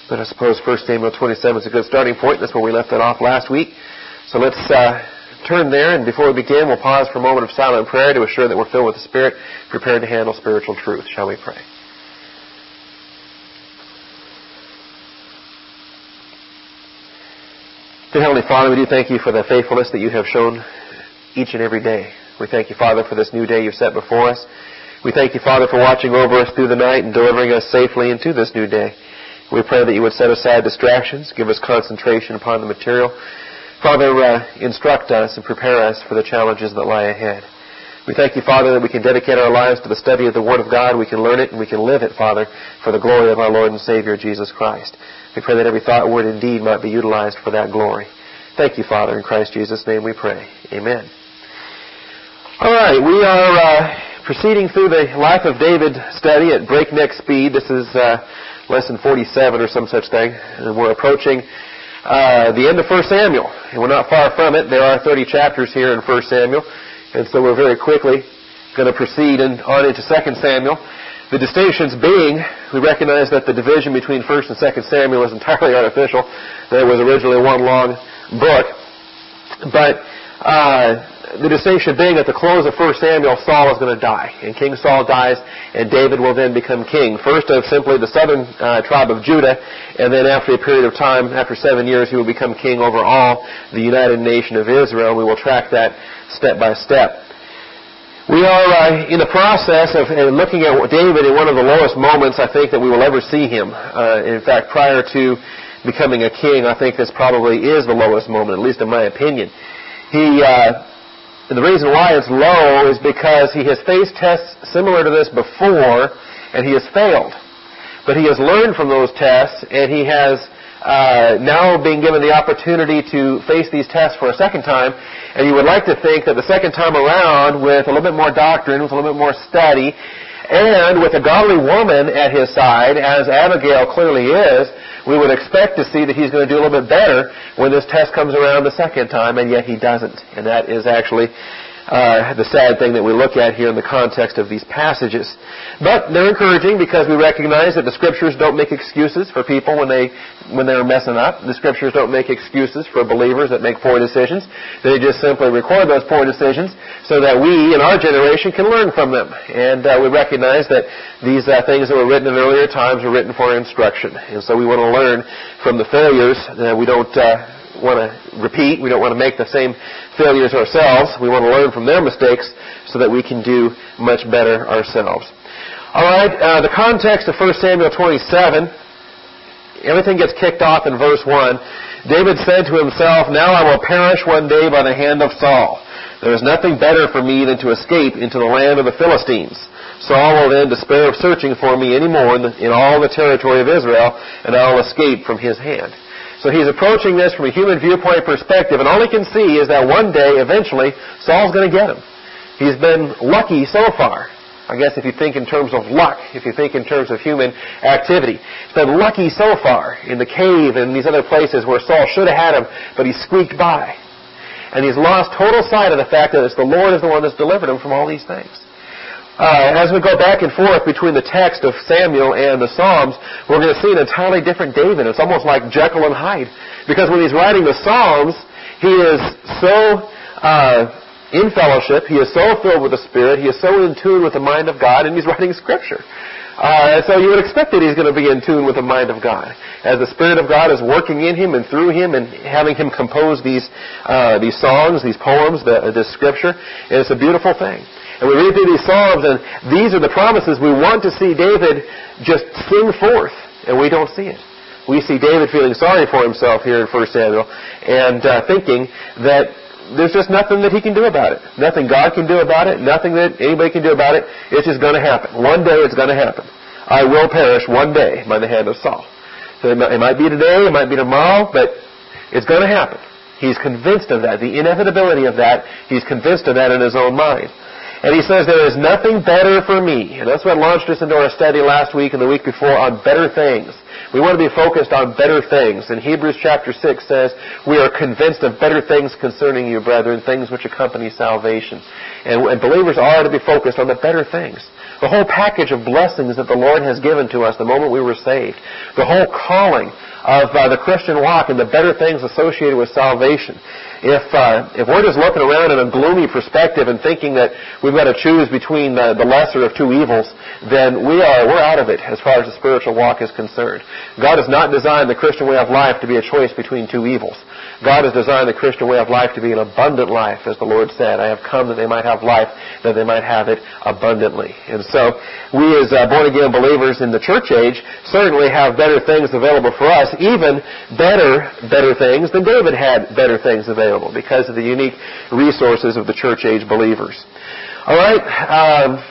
But I suppose 1 Samuel 27 is a good starting point. That's where we left it off last week. So let's turn there, and before we begin, we'll pause for a moment of silent prayer to assure that we're filled with the Spirit, prepared to handle spiritual truth. Shall we pray? Dear Heavenly Father, we do thank you for the faithfulness that you have shown each and every day. We thank you, Father, for this new day you've set before us. We thank you, Father, for watching over us through the night and delivering us safely into this new day. We pray that you would set aside distractions, give us concentration upon the material. Father, instruct us and prepare us for the challenges that lie ahead. We thank you, Father, that we can dedicate our lives to the study of the Word of God. We can learn it and we can live it, Father, for the glory of our Lord and Savior, Jesus Christ. We pray that every thought, word, and deed might be utilized for that glory. Thank you, Father. In Christ Jesus' name we pray. Amen. All right, we are proceeding through the Life of David study at breakneck speed. This is lesson 47 or some such thing. And we're approaching the end of 1 Samuel. And we're not far from it. There are 30 chapters here in 1 Samuel. And so we're very quickly going to proceed on into 2 Samuel. The distinctions being, we recognize that the division between 1 and 2 Samuel is entirely artificial. There was originally one long book. But the distinction being at the close of 1 Samuel, Saul is going to die. And King Saul dies, and David will then become king. First of simply the southern tribe of Judah, and then after a period of time, after 7 years, he will become king over all the united nation of Israel. We will track that step by step. We are in the process of looking at David in one of the lowest moments, I think, that we will ever see him. In fact, prior to becoming a king, I think this probably is the lowest moment, at least in my opinion. And the reason why it's low is because he has faced tests similar to this before, and he has failed. But he has learned from those tests, and he has now being given the opportunity to face these tests for a second time. And you would like to think that the second time around, with a little bit more doctrine, with a little bit more study, and with a godly woman at his side, as Abigail clearly is, we would expect to see that he's going to do a little bit better when this test comes around the second time, and yet he doesn't. And that is actually the sad thing that we look at here in the context of these passages. But they're encouraging because we recognize that the Scriptures don't make excuses for people when they're messing up. The Scriptures don't make excuses for believers that make poor decisions. They just simply record those poor decisions so that we in our generation can learn from them. And we recognize that these things that were written in earlier times were written for instruction. And so we want to learn from the failures. We don't want to repeat. We don't want to make the same failures ourselves. We want to learn from their mistakes so that we can do much better ourselves. All right, the context of 1 Samuel 27, everything gets kicked off in verse 1. David said to himself, "Now I will perish one day by the hand of Saul. There is nothing better for me than to escape into the land of the Philistines. Saul will then despair of searching for me any more in all the territory of Israel, and I will escape from his hand." So he's approaching this from a human viewpoint perspective, and all he can see is that one day, eventually, Saul's going to get him. He's been lucky so far. I guess if you think in terms of luck, if you think in terms of human activity. He's been lucky so far in the cave and these other places where Saul should have had him, but he squeaked by. And he's lost total sight of the fact that it's the Lord is the one that's delivered him from all these things. As we go back and forth between the text of Samuel and the Psalms, we're going to see an entirely different David. It's almost like Jekyll and Hyde. Because when he's writing the Psalms, he is so in fellowship, he is so filled with the Spirit, he is so in tune with the mind of God, and he's writing Scripture. So you would expect that he's going to be in tune with the mind of God. As the Spirit of God is working in him and through him and having him compose these songs, these poems, this Scripture, and it's a beautiful thing. And we read through these Psalms, and these are the promises we want to see David just sing forth, and we don't see it. We see David feeling sorry for himself here in 1 Samuel and thinking that there's just nothing that he can do about it. Nothing God can do about it, nothing that anybody can do about it. It's just going to happen. One day it's going to happen. I will perish one day by the hand of Saul. So it might be today, it might be tomorrow, but it's going to happen. He's convinced of that, the inevitability of that. He's convinced of that in his own mind. And he says, there is nothing better for me. And that's what launched us into our study last week and the week before on better things. We want to be focused on better things. And Hebrews chapter 6 says, we are convinced of better things concerning you, brethren, things which accompany salvation. And believers are to be focused on the better things. The whole package of blessings that the Lord has given to us the moment we were saved. The whole calling of the Christian walk and the better things associated with salvation. If we're just looking around in a gloomy perspective and thinking that we've got to choose between the lesser of two evils, then we're out of it as far as the spiritual walk is concerned. God has not designed the Christian way of life to be a choice between two evils. God has designed the Christian way of life to be an abundant life, as the Lord said. I have come that they might have life, that they might have it abundantly. And so we as born-again believers in the church age certainly have better things available for us, even better things than David had better things available because of the unique resources of the church age believers. All right.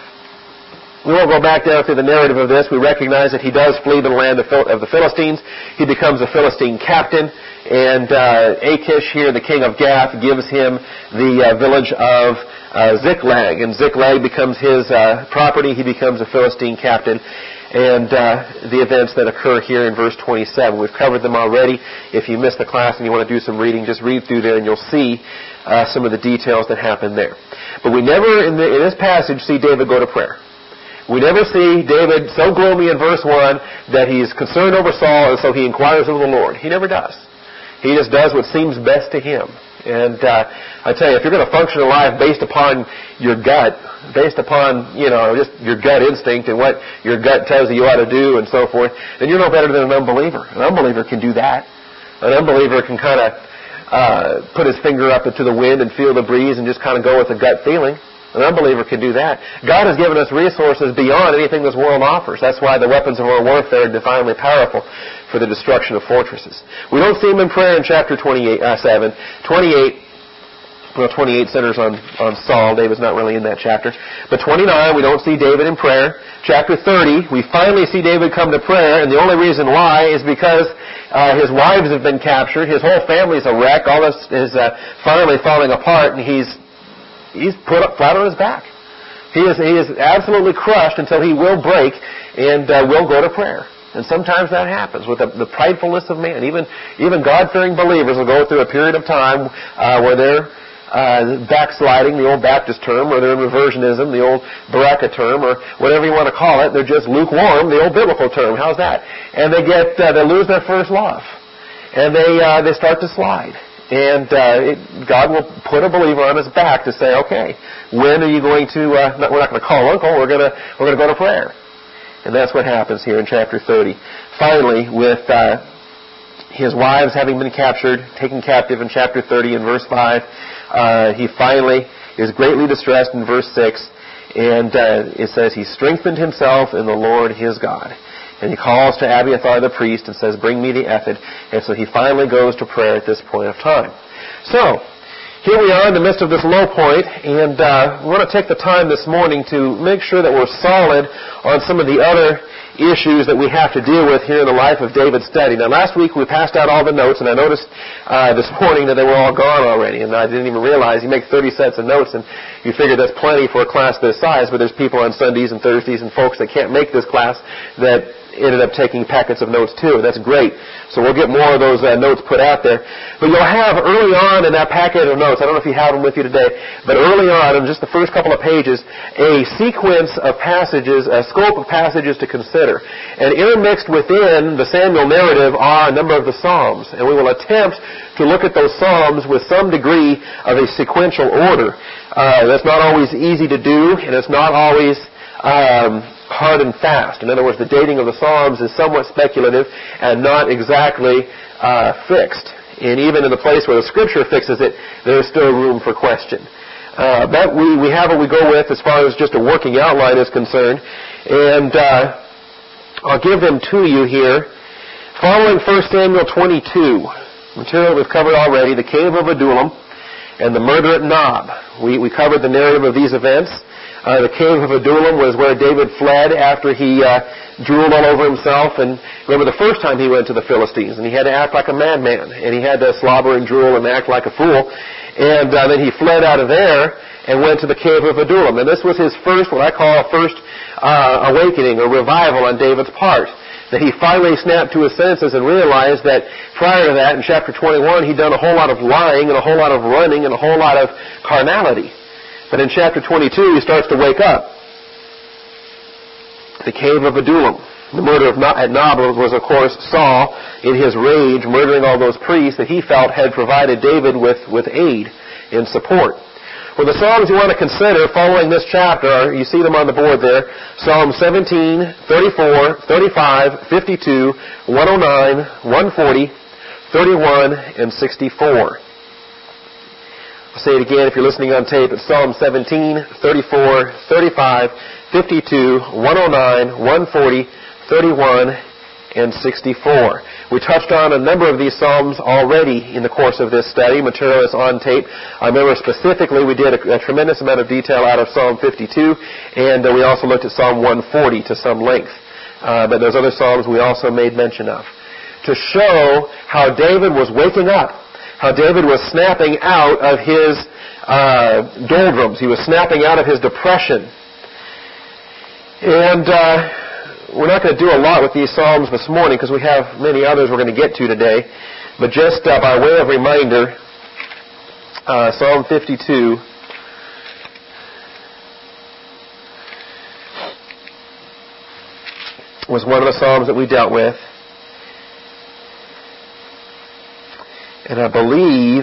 We won't go back down through the narrative of this. We recognize that he does flee to the land of the Philistines. He becomes a Philistine captain. And Achish here, the king of Gath, gives him the village of Ziklag. And Ziklag becomes his property. He becomes a Philistine captain. And the events that occur here in verse 27. We've covered them already. If you missed the class and you want to do some reading, just read through there and you'll see some of the details that happen there. But we never, in this passage, see David go to prayer. We never see David so gloomy in verse 1 that he's concerned over Saul and so he inquires of the Lord. He never does. He just does what seems best to him. And I tell you, if you're going to function in life based upon your gut, based upon, just your gut instinct and what your gut tells you ought to do and so forth, then you're no better than an unbeliever. An unbeliever can do that. An unbeliever can kind of put his finger up into the wind and feel the breeze and just kind of go with a gut feeling. An unbeliever can do that. God has given us resources beyond anything this world offers. That's why the weapons of our warfare are divinely powerful for the destruction of fortresses. We don't see him in prayer in chapter 28 centers on Saul. David's not really in that chapter. But 29, we don't see David in prayer. Chapter 30, we finally see David come to prayer, and the only reason why is because his wives have been captured. His whole family's a wreck. All this is finally falling apart, and he's put up flat on his back. He is absolutely crushed until he will break and will go to prayer. And sometimes that happens with the pridefulness of man. Even God-fearing believers will go through a period of time where they're backsliding, the old Baptist term, or they're in reversionism, the old Baraka term, or whatever you want to call it. They're just lukewarm, the old biblical term. How's that? And they lose their first love. And they start to slide. And God will put a believer on his back to say, okay, when are you going to, we're not going to call uncle, we're going to go to prayer. And that's what happens here in chapter 30. Finally, with his wives having been captured, taken captive in chapter 30 in verse 5, he finally is greatly distressed in verse 6. And it says, he strengthened himself in the Lord his God. And he calls to Abiathar the priest and says, bring me the ephod. And so he finally goes to prayer at this point of time. So, here we are in the midst of this low point, and we want to take the time this morning to make sure that we're solid on some of the other issues that we have to deal with here in the life of David's study. Now, last week we passed out all the notes, and I noticed this morning that they were all gone already, and I didn't even realize. You make 30 sets of notes, and you figure that's plenty for a class this size, but there's people on Sundays and Thursdays and folks that can't make this class that ended up taking packets of notes too. That's great. So we'll get more of those notes put out there. But you'll have early on in that packet of notes, I don't know if you have them with you today, but early on in just the first couple of pages, a sequence of passages, a scope of passages to consider. And intermixed within the Samuel narrative are a number of the Psalms. And we will attempt to look at those Psalms with some degree of a sequential order. That's not always easy to do, and it's not always hard and fast. In other words, the dating of the Psalms is somewhat speculative and not exactly fixed. And even in the place where the Scripture fixes it, there's still room for question. But we have what we go with as far as just a working outline is concerned. And I'll give them to you here. Following 1 Samuel 22, material we've covered already, the cave of Adullam and the murder at Nob. We covered the narrative of these events. The cave of Adullam was where David fled after he drooled all over himself. And remember the first time he went to the Philistines, and he had to act like a madman, and he had to slobber and drool and act like a fool. And then he fled out of there, and went to the cave of Adullam. And this was his first, what I call a first awakening or revival on David's part. That he finally snapped to his senses and realized that prior to that, in chapter 21, he'd done a whole lot of lying and a whole lot of running and a whole lot of carnality. But in chapter 22, he starts to wake up. The cave of Adullam. The murder at Nob was, of course, Saul, in his rage, murdering all those priests that he felt had provided David with aid and support. Well, the Psalms you want to consider following this chapter, you see them on the board there, Psalm 17, 34, 35, 52, 109, 140, 31, and 64. I'll say it again if you're listening on tape. It's Psalm 17, 34, 35, 52, 109, 140, 31, and 64. We touched on a number of these Psalms already in the course of this study. Material is on tape. I remember specifically we did a tremendous amount of detail out of Psalm 52, and we also looked at Psalm 140 to some length. But those other Psalms we also made mention of. To show how David was waking up, how David was snapping out of his doldrums. He was snapping out of his depression. And we're not going to do a lot with these Psalms this morning because we have many others we're going to get to today. But just by way of reminder, Psalm 52 was one of the Psalms that we dealt with. And I believe...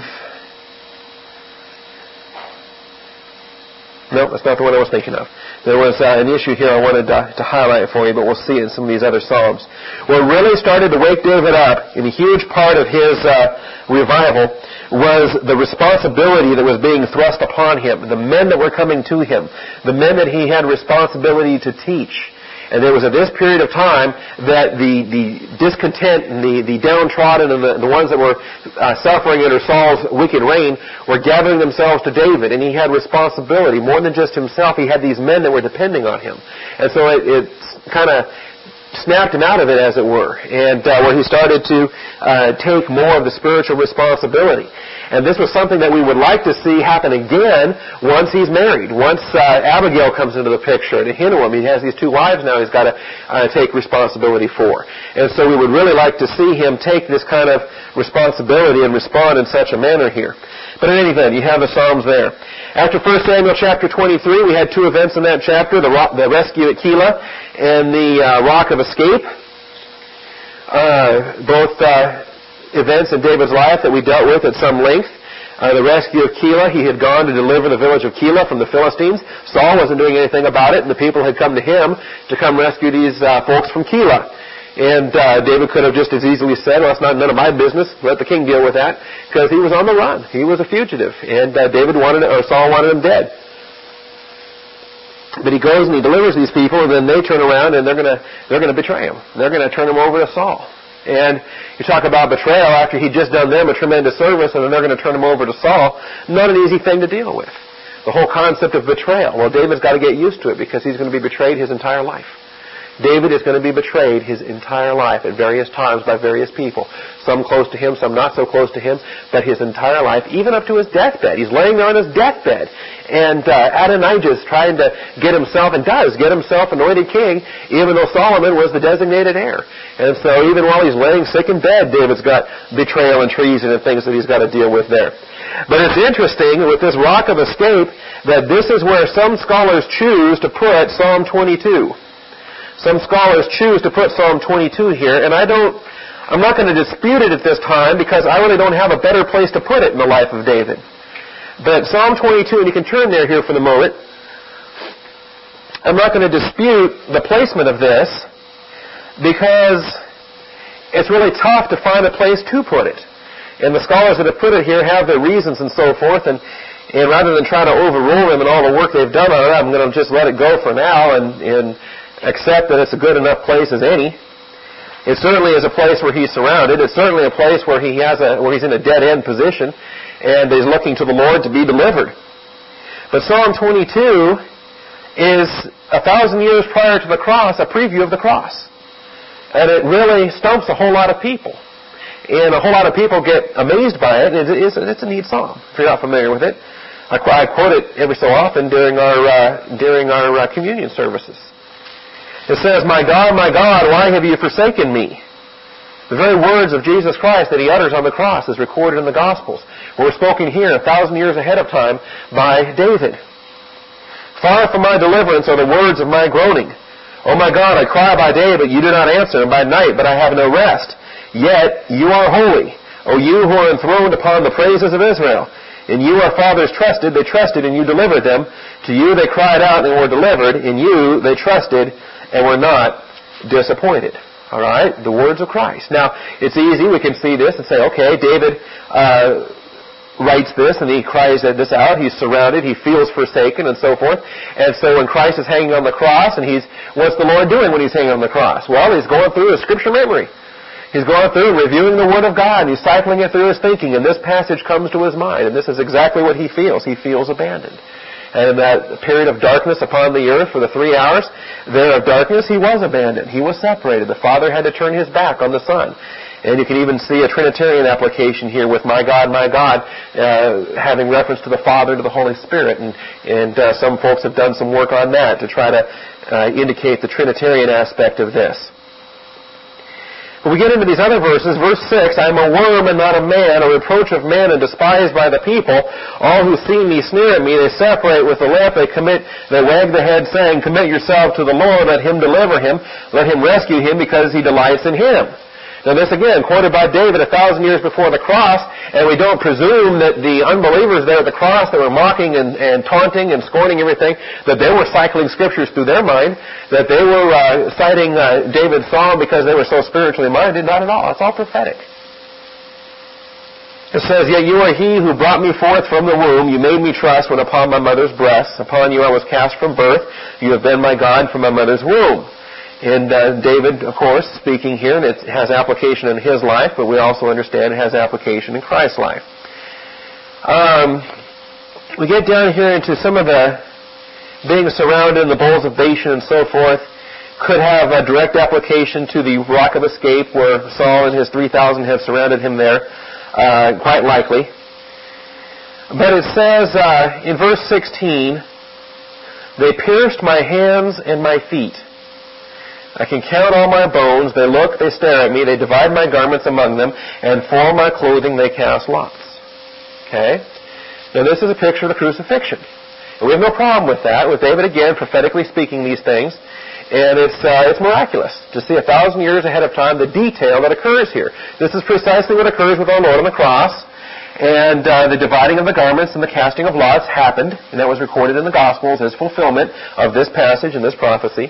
No, that's not the one I was thinking of. There was an issue here I wanted to highlight for you, but we'll see it in some of these other Psalms. What really started to wake David up, and a huge part of his revival, was the responsibility that was being thrust upon him, the men that were coming to him, the men that he had responsibility to teach. And it was at this period of time that the discontent and the downtrodden and the ones that were suffering under Saul's wicked reign were gathering themselves to David. And he had responsibility. More than just himself, he had these men that were depending on him. And so it kind of snapped him out of it, as it were, and where he started to take more of the spiritual responsibility. And this was something that we would like to see happen again once he's married. Once Abigail comes into the picture, and Ahinoam, he has these two wives now he's got to take responsibility for. And so we would really like to see him take this kind of responsibility and respond in such a manner here. But in any event, you have the Psalms there. After 1 Samuel chapter 23, we had two events in that chapter, the rescue at Keilah and the rock of escape. Both events in David's life that we dealt with at some length. The rescue of Keilah, he had gone to deliver the village of Keilah from the Philistines. Saul wasn't doing anything about it, and the people had come to him to come rescue these folks from Keilah. And David could have just as easily said, well, it's none of my business. Let the king deal with that. Because he was on the run. He was a fugitive. And Saul wanted him dead. But he goes and he delivers these people, and then they turn around and they're going to betray him. They're going to turn him over to Saul. And you talk about betrayal after he'd just done them a tremendous service, and then they're going to turn him over to Saul. Not an easy thing to deal with. The whole concept of betrayal. Well, David's got to get used to it because he's going to be betrayed his entire life. David is going to be betrayed his entire life at various times by various people. Some close to him, some not so close to him, but his entire life, even up to his deathbed. He's laying there on his deathbed. And Adonijah is trying to get himself anointed king, even though Solomon was the designated heir. And so even while he's laying sick in bed, David's got betrayal and treason and things that he's got to deal with there. But it's interesting with this rock of escape that this is where some scholars choose to put Psalm 22. Some scholars choose to put Psalm 22 here, and I'm not going to dispute it at this time because I really don't have a better place to put it in the life of David. But Psalm 22, and you can turn there here for the moment, I'm not going to dispute the placement of this because it's really tough to find a place to put it. And the scholars that have put it here have their reasons and so forth, and rather than try to overrule them and all the work they've done on it, I'm going to just let it go for now and accept that it's a good enough place as any. It certainly is a place where he's surrounded. It's certainly a place where he's in a dead-end position, and he's looking to the Lord to be delivered. But Psalm 22 is 1,000 years prior to the cross, a preview of the cross. And it really stumps a whole lot of people. And a whole lot of people get amazed by it. It's a neat psalm, if you're not familiar with it. I quote it every so often during our communion services. It says, my God, why have you forsaken me? The very words of Jesus Christ that He utters on the cross is recorded in the Gospels. Were spoken here 1,000 years ahead of time by David. Far from my deliverance are the words of my groaning. O my God, I cry by day, but you do not answer, and by night, but I have no rest. Yet you are holy, O you who are enthroned upon the praises of Israel. In you our fathers trusted, they trusted, and you delivered them. To you they cried out and were delivered. In you they trusted and were not disappointed. All right? The words of Christ. Now, it's easy. We can see this and say, okay, David writes this and he cries this out. He's surrounded. He feels forsaken and so forth. And so when Christ is hanging on the cross, and what's the Lord doing when He's hanging on the cross? Well, He's going through His Scripture memory. He's going through and reviewing the Word of God, and He's cycling it through His thinking, and this passage comes to His mind, and this is exactly what he feels. He feels abandoned. And in that period of darkness upon the earth for the 3 hours there of darkness, He was abandoned. He was separated. The Father had to turn His back on the Son. And you can even see a Trinitarian application here with my God, having reference to the Father, to the Holy Spirit. And some folks have done some work on that to try to indicate the Trinitarian aspect of this. When we get into these other verses, verse 6, I am a worm and not a man, a reproach of men and despised by the people. All who see me sneer at me. They separate with the lip. They wag the head, saying, commit yourself to the Lord. Let Him deliver him. Let Him rescue him, because He delights in him. Now this again, quoted by David 1,000 years before the cross, and we don't presume that the unbelievers there at the cross that were mocking and taunting and scorning everything, that they were cycling scriptures through their mind, that they were citing David's psalm because they were so spiritually minded. Not at all. It's all prophetic. It says, yet you are He who brought me forth from the womb. You made me trust when upon my mother's breast. Upon you I was cast from birth. You have been my God from my mother's womb. And David, of course, speaking here, and it has application in his life, but we also understand it has application in Christ's life. We get down here into some of the being surrounded in the bowls of Bashan and so forth. Could have a direct application to the rock of escape where Saul and his 3,000 have surrounded him there, quite likely. But it says in verse 16, they pierced my hands and my feet. I can count all my bones. They look, they stare at me. They divide my garments among them, and for my clothing they cast lots. Okay? Now this is a picture of the crucifixion. And we have no problem with that, with David again prophetically speaking these things. And it's miraculous to see 1,000 years ahead of time the detail that occurs here. This is precisely what occurs with our Lord on the cross. And the dividing of the garments and the casting of lots happened, and that was recorded in the Gospels as fulfillment of this passage and this prophecy.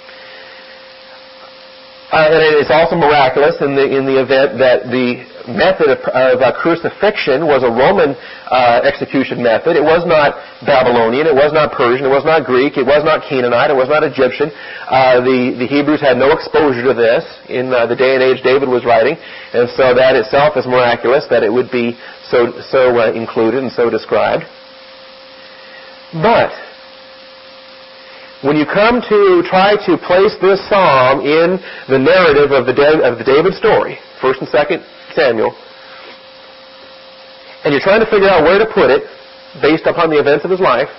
And it's also miraculous in the event that the method of crucifixion was a Roman execution method. It was not Babylonian. It was not Persian. It was not Greek. It was not Canaanite. It was not Egyptian. The Hebrews had no exposure to this in the day and age David was writing, and so that itself is miraculous that it would be so included and so described. But when you come to try to place this psalm in the narrative of the David story, 1st and 2nd Samuel, and you're trying to figure out where to put it based upon the events of his life,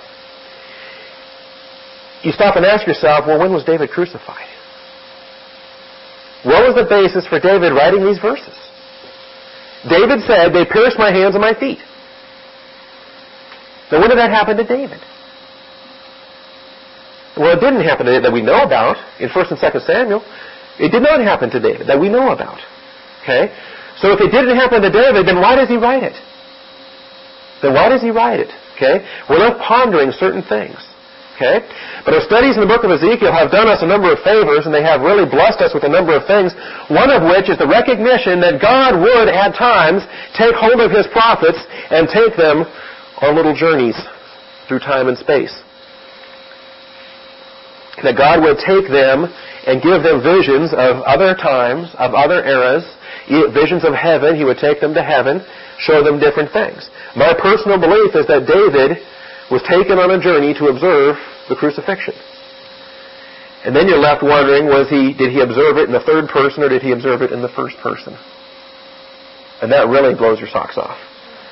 you stop and ask yourself, well, when was David crucified? What was the basis for David writing these verses? David said, they pierced my hands and my feet. Now, when did that happen to David? Well, it didn't happen that we know about in 1st and 2nd Samuel. It did not happen to David that we know about. Okay? So if it didn't happen to David, then why does he write it? Then why does he write it? Okay? We're left pondering certain things. Okay? But our studies in the book of Ezekiel have done us a number of favors, and they have really blessed us with a number of things, one of which is the recognition that God would, at times, take hold of His prophets and take them on little journeys through time and space. That God would take them and give them visions of other times, of other eras, visions of heaven. He would take them to heaven, show them different things. My personal belief is that David was taken on a journey to observe the crucifixion. And then you're left wondering, did he observe it in the third person or did he observe it in the first person? And that really blows your socks off.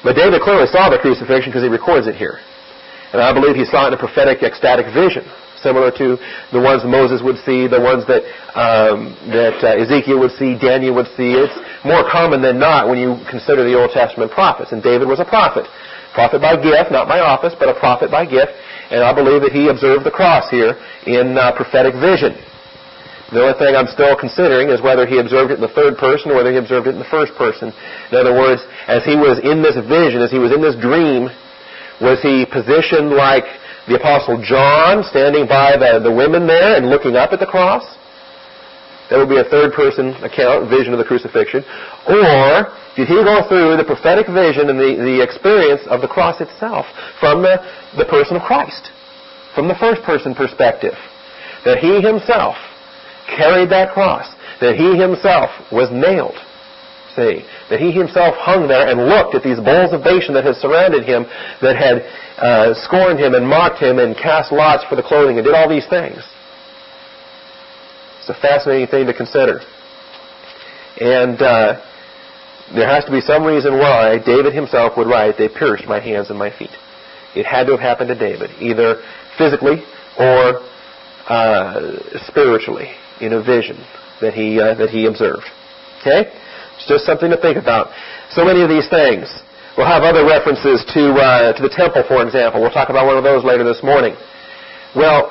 But David clearly saw the crucifixion because he records it here. And I believe he saw it in a prophetic, ecstatic vision, similar to the ones Moses would see, the ones that Ezekiel would see, Daniel would see. It's more common than not when you consider the Old Testament prophets. And David was a prophet. Prophet by gift, not by office, but a prophet by gift. And I believe that he observed the cross here in prophetic vision. The only thing I'm still considering is whether he observed it in the third person or whether he observed it in the first person. In other words, as he was in this vision, as he was in this dream, was he positioned like the Apostle John, standing by the women there and looking up at the cross? That would be a third-person account, vision of the crucifixion. Or did he go through the prophetic vision and the experience of the cross itself from the person of Christ, from the first-person perspective, that he himself carried that cross, that he himself was nailed, see, that he himself hung there and looked at these bowls of Bashan that had surrounded him, that had scorned him and mocked him and cast lots for the clothing and did all these things. It's a fascinating thing to consider. And there has to be some reason why David himself would write, "They pierced my hands and my feet." It had to have happened to David, either physically or spiritually, in a vision that he observed. Okay? It's just something to think about. So many of these things. We'll have other references to the temple, for example. We'll talk about one of those later this morning. Well,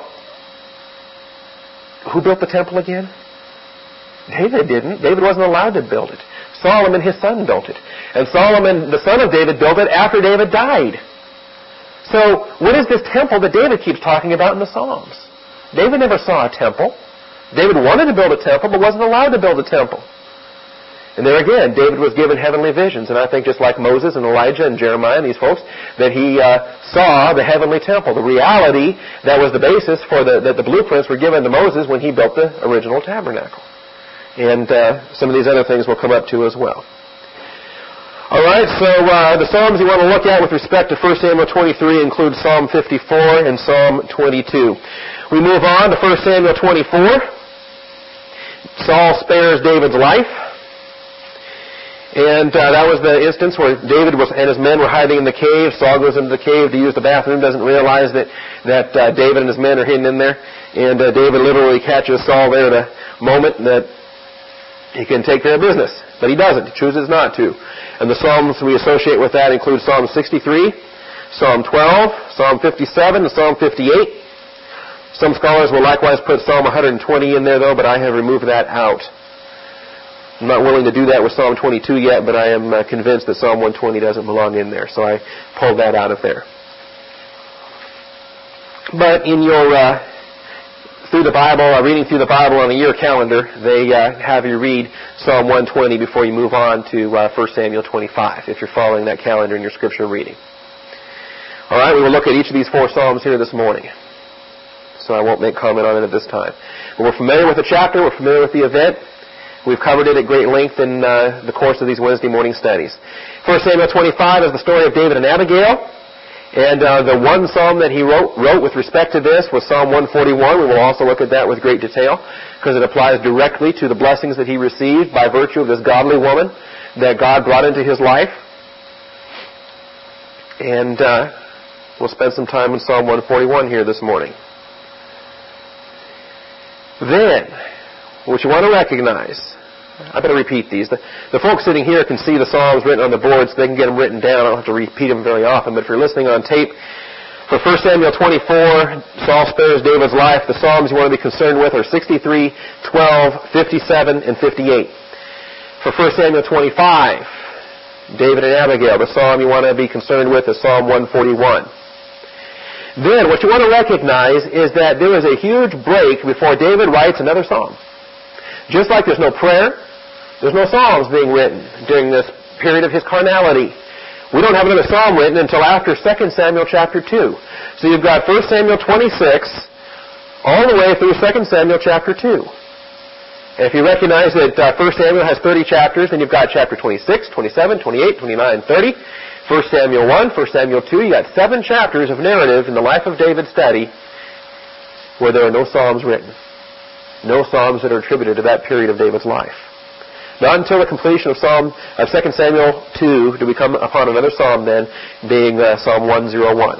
who built the temple again? David didn't. David wasn't allowed to build it. Solomon, his son, built it. And Solomon, the son of David, built it after David died. So, what is this temple that David keeps talking about in the Psalms? David never saw a temple. David wanted to build a temple, but wasn't allowed to build a temple. And there again, David was given heavenly visions. And I think just like Moses and Elijah and Jeremiah and these folks, that he saw the heavenly temple, the reality that was the basis for that the blueprints were given to Moses when he built the original tabernacle. And some of these other things we'll come up to as well. All right, so the Psalms you want to look at with respect to 1 Samuel 23 include Psalm 54 and Psalm 22. We move on to 1 Samuel 24. Saul spares David's life. And that was the instance where David and his men were hiding in the cave. Saul goes into the cave to use the bathroom, doesn't realize that David and his men are hidden in there. And David literally catches Saul there at a moment that he can take care of business. But he doesn't. He chooses not to. And the Psalms we associate with that include Psalm 63, Psalm 12, Psalm 57, and Psalm 58. Some scholars will likewise put Psalm 120 in there, though, but I have removed that out. I'm not willing to do that with Psalm 22 yet, but I am convinced that Psalm 120 doesn't belong in there, so I pulled that out of there. But in your through the Bible, reading through the Bible on a year calendar, they have you read Psalm 120 before you move on to 1 Samuel 25, if you're following that calendar in your scripture reading. All right, we will look at each of these 4 Psalms here this morning, so I won't make comment on it at this time. But we're familiar with the chapter, we're familiar with the event. We've covered it at great length in the course of these Wednesday morning studies. 1 Samuel 25 is the story of David and Abigail. And the one psalm that he wrote with respect to this was Psalm 141. We will also look at that with great detail because it applies directly to the blessings that he received by virtue of this godly woman that God brought into his life. And we'll spend some time in Psalm 141 here this morning. Then, what you want to recognize, I better repeat these. The folks sitting here can see the Psalms written on the board, so they can get them written down. I don't have to repeat them very often, but if you're listening on tape, for 1 Samuel 24, Saul spares David's life. The Psalms you want to be concerned with are 63, 12, 57, and 58. For 1 Samuel 25, David and Abigail, the Psalm you want to be concerned with is Psalm 141. Then, what you want to recognize is that there is a huge break before David writes another Psalm. Just like there's no prayer, there's no Psalms being written during this period of his carnality. We don't have another Psalm written until after 2 Samuel chapter 2. So you've got 1 Samuel 26 all the way through 2 Samuel chapter 2. And if you recognize that 1 Samuel has 30 chapters, then you've got chapter 26, 27, 28, 29, and 30. 1 Samuel 1, 1 Samuel 2, you've got 7 chapters of narrative in the life of David study where there are no Psalms written. No Psalms that are attributed to that period of David's life. Not until the completion of 2 Samuel 2 do we come upon another psalm then, being Psalm 101.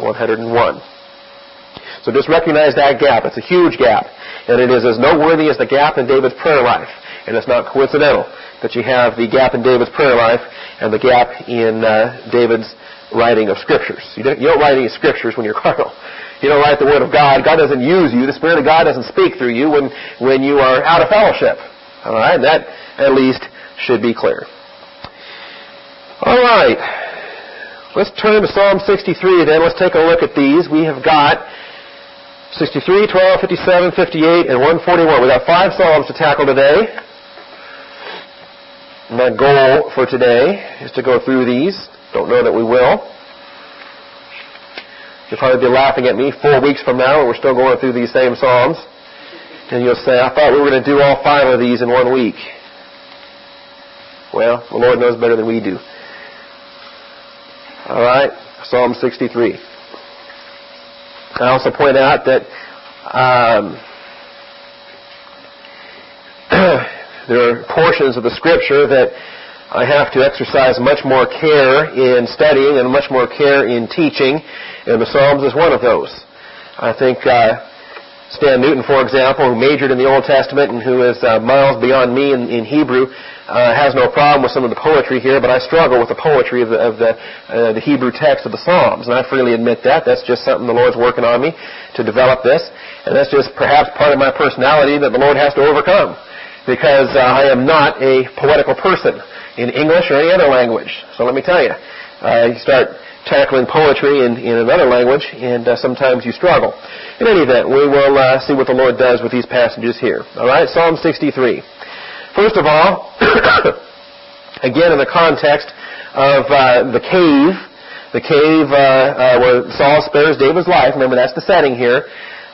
So just recognize that gap. It's a huge gap. And it is as noteworthy as the gap in David's prayer life. And it's not coincidental that you have the gap in David's prayer life and the gap in David's writing of Scriptures. You don't write any Scriptures when you're carnal. You don't write the Word of God. God doesn't use you. The Spirit of God doesn't speak through you when you are out of fellowship. All right? And that, at least, should be clear. All right. Let's turn to Psalm 63 then. Let's take a look at these. We have got 63, 12, 57, 58, and 141. We've got 5 Psalms to tackle today. My goal for today is to go through these. Don't know that we will. You'll probably be laughing at me 4 weeks from now, and we're still going through these same Psalms. And you'll say, I thought we were going to do all 5 of these in 1 week. Well, the Lord knows better than we do. All right, Psalm 63. I also point out that there are portions of the Scripture that I have to exercise much more care in studying and much more care in teaching, and the Psalms is one of those. I think Stan Newton, for example, who majored in the Old Testament and who is miles beyond me in Hebrew, has no problem with some of the poetry here, but I struggle with the poetry of the Hebrew text of the Psalms, and I freely admit that. That's just something the Lord's working on me to develop this, and that's just perhaps part of my personality that the Lord has to overcome, because I am not a poetical person in English or any other language. So let me tell you, you start tackling poetry in another language, and sometimes you struggle. In any event, we will see what the Lord does with these passages here. All right, Psalm 63. First of all, again in the context of the cave where Saul spares David's life. Remember, that's the setting here,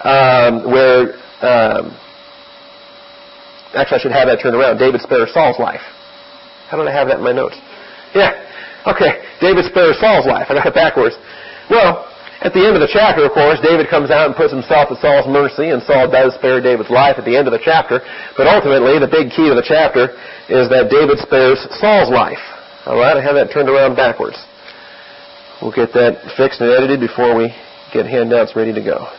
actually I should have that turned around. David spares Saul's life. How did I have that in my notes? Yeah. Okay. David spares Saul's life. I got it backwards. Well, at the end of the chapter, of course, David comes out and puts himself at Saul's mercy, and Saul does spare David's life at the end of the chapter. But ultimately, the big key to the chapter is that David spares Saul's life. All right? I have that turned around backwards. We'll get that fixed and edited before we get handouts ready to go.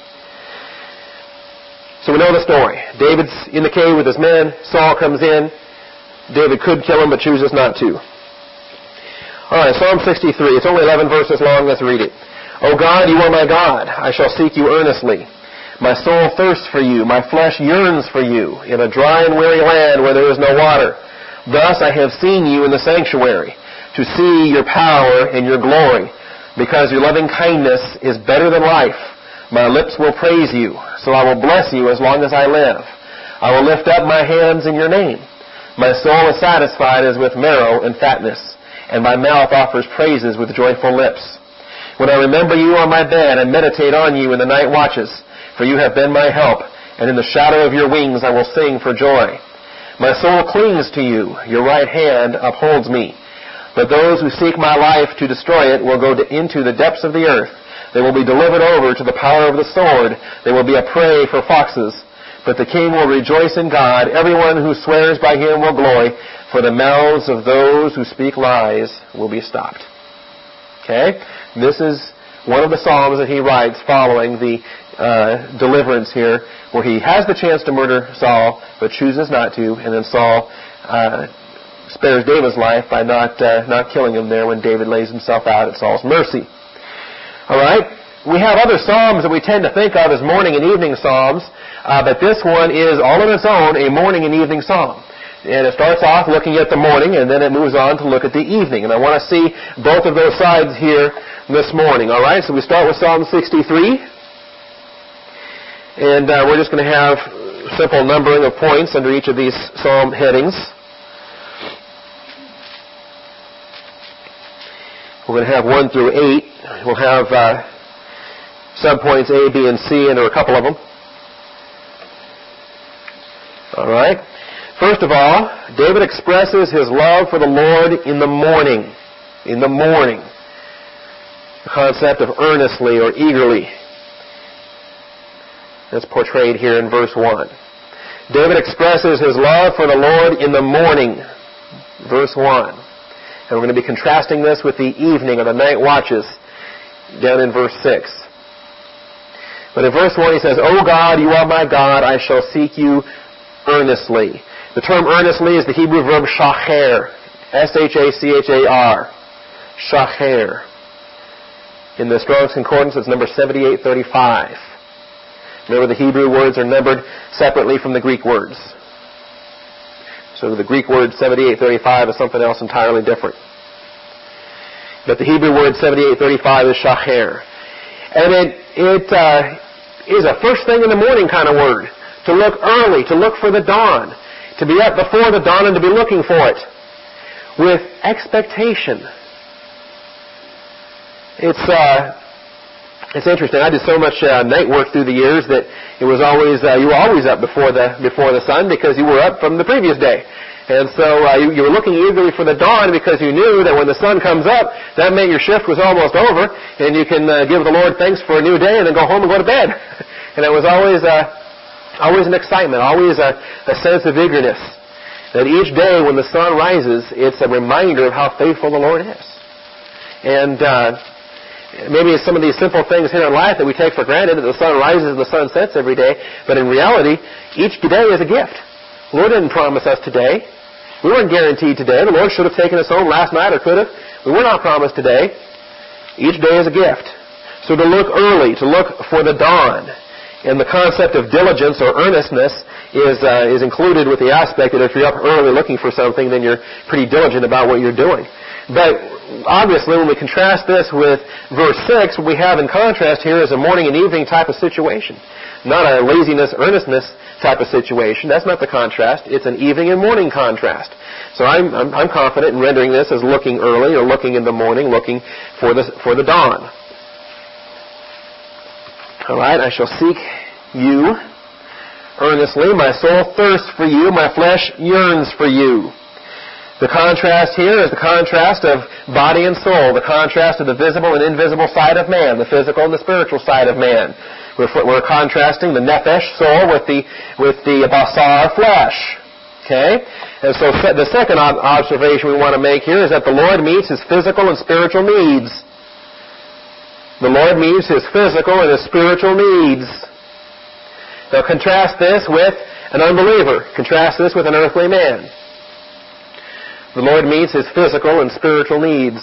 So we know the story. David's in the cave with his men. Saul comes in. David could kill him, but chooses not to. All right, Psalm 63. It's only 11 verses long. Let's read it. O God, you are my God. I shall seek you earnestly. My soul thirsts for you. My flesh yearns for you in a dry and weary land where there is no water. Thus I have seen you in the sanctuary, to see your power and your glory, because your loving kindness is better than life. My lips will praise you, so I will bless you as long as I live. I will lift up my hands in your name. My soul is satisfied as with marrow and fatness, and my mouth offers praises with joyful lips. When I remember you on my bed and meditate on you in the night watches, for you have been my help, and in the shadow of your wings I will sing for joy. My soul clings to you, your right hand upholds me. But those who seek my life to destroy it will go into the depths of the earth. They will be delivered over to the power of the sword. They will be a prey for foxes. But the king will rejoice in God. Everyone who swears by him will glory, for the mouths of those who speak lies will be stopped. Okay? This is one of the psalms that he writes following the deliverance here, where he has the chance to murder Saul, but chooses not to, and then Saul spares David's life by not killing him there when David lays himself out at Saul's mercy. All right? We have other psalms that we tend to think of as morning and evening psalms, but this one is all on its own a morning and evening psalm. And it starts off looking at the morning, and then it moves on to look at the evening. And I want to see both of those sides here this morning. All right, so we start with Psalm 63. And we're just going to have simple numbering of points under each of these psalm headings. We're going to have 1 through 8. We'll have subpoints A, B, and C, and there are a couple of them. All right. First of all, David expresses his love for the Lord in the morning. In the morning. The concept of earnestly or eagerly. That's portrayed here in verse 1. David expresses his love for the Lord in the morning. verse 1. And we're going to be contrasting this with the evening or the night watches down in verse 6. But in verse 1 he says, O God, you are my God, I shall seek you earnestly. The term earnestly is the Hebrew verb shacher. S-H-A-C-H-A-R. Shacher. In the Strong's Concordance, it's number 7835. Remember, the Hebrew words are numbered separately from the Greek words. So the Greek word 7835 is something else entirely different. But the Hebrew word 7835 is shacher. And it is a first thing in the morning kind of word. To look early, to look for the dawn. To be up before the dawn and to be looking for it. With expectation. It's interesting. I did so much night work through the years that it was always you were always up before the sun because you were up from the previous day, and so you were looking eagerly for the dawn because you knew that when the sun comes up, that meant your shift was almost over, and you can give the Lord thanks for a new day and then go home and go to bed. And it was always an excitement, always a sense of eagerness. That each day when the sun rises, it's a reminder of how faithful the Lord is. And maybe it's some of these simple things here in life that we take for granted, that the sun rises and the sun sets every day, but in reality, each day is a gift. The Lord didn't promise us today. We weren't guaranteed today. The Lord should have taken us home last night or could have. We were not promised today. Each day is a gift. So to look early, to look for the dawn. And the concept of diligence or earnestness is included with the aspect that if you're up early looking for something, then you're pretty diligent about what you're doing. But obviously, when we contrast this with verse 6, what we have in contrast here is a morning and evening type of situation. Not a laziness, earnestness type of situation. That's not the contrast. It's an evening and morning contrast. So I'm confident in rendering this as looking early or looking in the morning, looking for the dawn. All right, I shall seek you earnestly. My soul thirsts for you. My flesh yearns for you. The contrast here is the contrast of body and soul, the contrast of the visible and invisible side of man, the physical and the spiritual side of man. We're contrasting the nephesh, soul, with the basar, flesh. Okay? And so the second observation we want to make here is that the Lord meets His physical and spiritual needs. The Lord meets His physical and His spiritual needs. Now contrast this with an unbeliever. Contrast this with an earthly man. The Lord meets His physical and spiritual needs.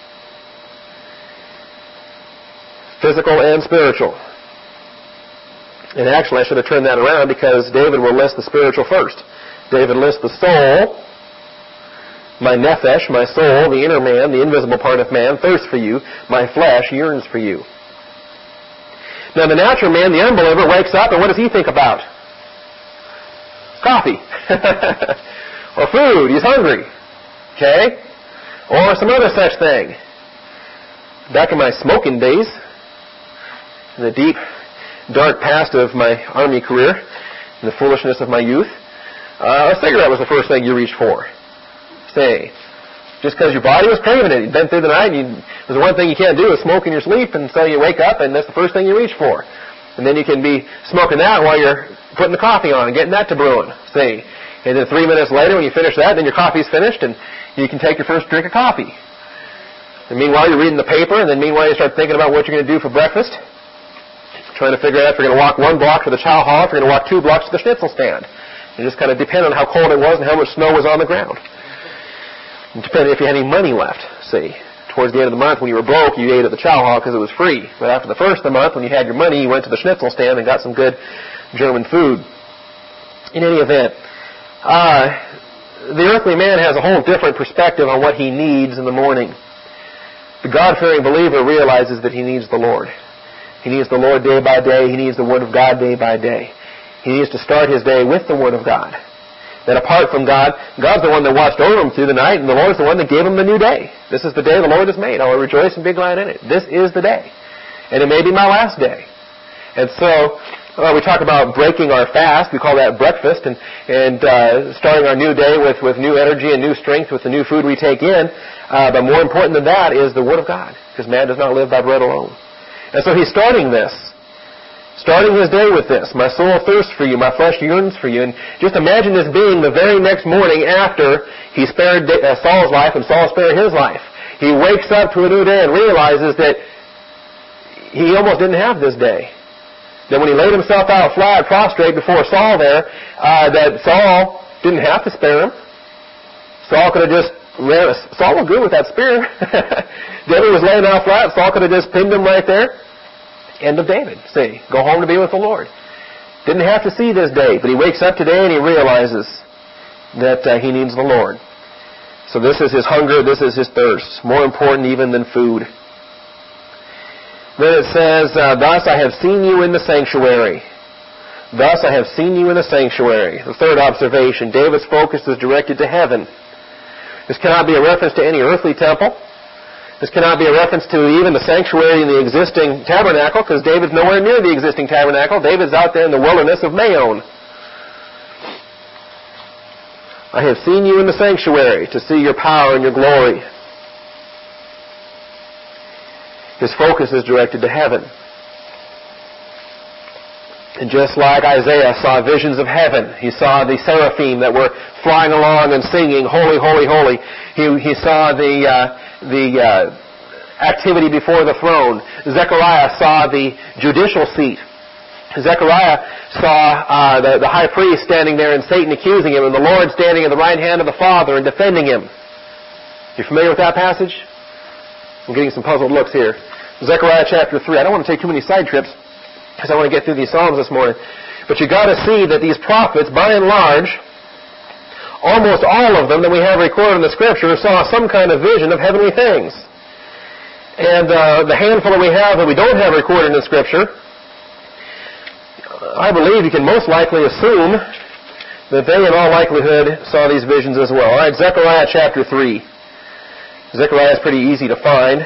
Physical and spiritual. And actually, I should have turned that around because David will list the spiritual first. David lists the soul, my nephesh, my soul, the inner man, the invisible part of man, thirsts for you. My flesh yearns for you. Now, the natural man, the unbeliever, wakes up, and what does he think about? Coffee. Or food. He's hungry. Okay? Or some other such thing. Back in my smoking days, in the deep, dark past of my army career, in the foolishness of my youth, a cigarette was the first thing you reached for. Say, just because your body was craving it. You'd been through the night, and there's one thing you can't do is smoke in your sleep, and so you wake up, and that's the first thing you reach for. And then you can be smoking that while you're putting the coffee on and getting that to brewing. See? And then 3 minutes later, when you finish that, then your coffee's finished, and you can take your first drink of coffee. And meanwhile, you're reading the paper, and then meanwhile, you start thinking about what you're going to do for breakfast. Trying to figure out if you're going to walk 1 block to the chow hall, if you're going to walk 2 blocks to the schnitzel stand. It just kind of depended on how cold it was and how much snow was on the ground. It depended if you had any money left, see. Towards the end of the month, when you were broke, you ate at the chow hall because it was free. But after the first of the month, when you had your money, you went to the schnitzel stand and got some good German food. In any event, the earthly man has a whole different perspective on what he needs in the morning. The God-fearing believer realizes that he needs the Lord. He needs the Lord day by day. He needs the Word of God day by day. He needs to start his day with the Word of God. That apart from God, God's the one that watched over him through the night, and the Lord's the one that gave him the new day. This is the day the Lord has made. I will rejoice and be glad in it. This is the day. And it may be my last day. And so, we talk about breaking our fast. We call that breakfast, and starting our new day with new energy and new strength with the new food we take in. But more important than that is the Word of God, because man does not live by bread alone. And so he's starting this. Starting his day with this, my soul thirsts for you, my flesh yearns for you. And just imagine this being the very next morning after he spared Saul's life and Saul spared his life. He wakes up to a new day and realizes that he almost didn't have this day. That when he laid himself out flat, prostrate before Saul there, that Saul didn't have to spare him. Saul could have just Saul was good with that spear. David was laying out flat. Saul could have just pinned him right there. End of David. See, go home to be with the Lord. Didn't have to see this day, but he wakes up today and he realizes that he needs the Lord. So this is his hunger, this is his thirst, more important even than food. Then it says, thus I have seen you in the sanctuary. Thus I have seen you in the sanctuary. The third observation, David's focus is directed to heaven. This cannot be a reference to any earthly temple. This cannot be a reference to even the sanctuary in the existing tabernacle, because David's nowhere near the existing tabernacle. David's out there in the wilderness of Maon. I have seen you in the sanctuary to see your power and your glory. His focus is directed to heaven. And just like Isaiah saw visions of heaven, he saw the seraphim that were flying along and singing, "Holy, holy, holy." He saw the activity before the throne. Zechariah saw the judicial seat. Zechariah saw the high priest standing there and Satan accusing him, and the Lord standing at the right hand of the Father and defending him. You familiar with that passage? I'm getting some puzzled looks here. Zechariah chapter 3. I don't want to take too many side trips, because I want to get through these Psalms this morning. But you got to see that these prophets, by and large, almost all of them that we have recorded in the Scripture, saw some kind of vision of heavenly things. And the handful that we have that we don't have recorded in the Scripture, I believe you can most likely assume that they in all likelihood saw these visions as well. All right, Zechariah chapter 3. Zechariah is pretty easy to find.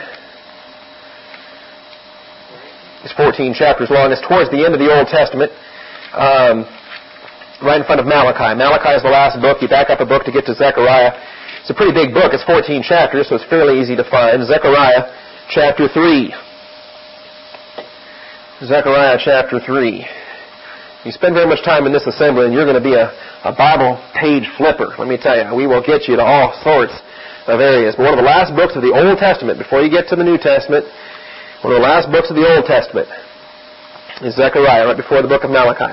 It's 14 chapters long. It's towards the end of the Old Testament, right in front of Malachi. Malachi is the last book. You back up a book to get to Zechariah. It's a pretty big book. It's 14 chapters, so it's fairly easy to find. Zechariah chapter 3. Zechariah chapter 3. You spend very much time in this assembly, and you're going to be a Bible page flipper. Let me tell you, we will get you to all sorts of areas. But one of the last books of the Old Testament, before you get to the New Testament, one of the last books of the Old Testament is Zechariah, right before the book of Malachi.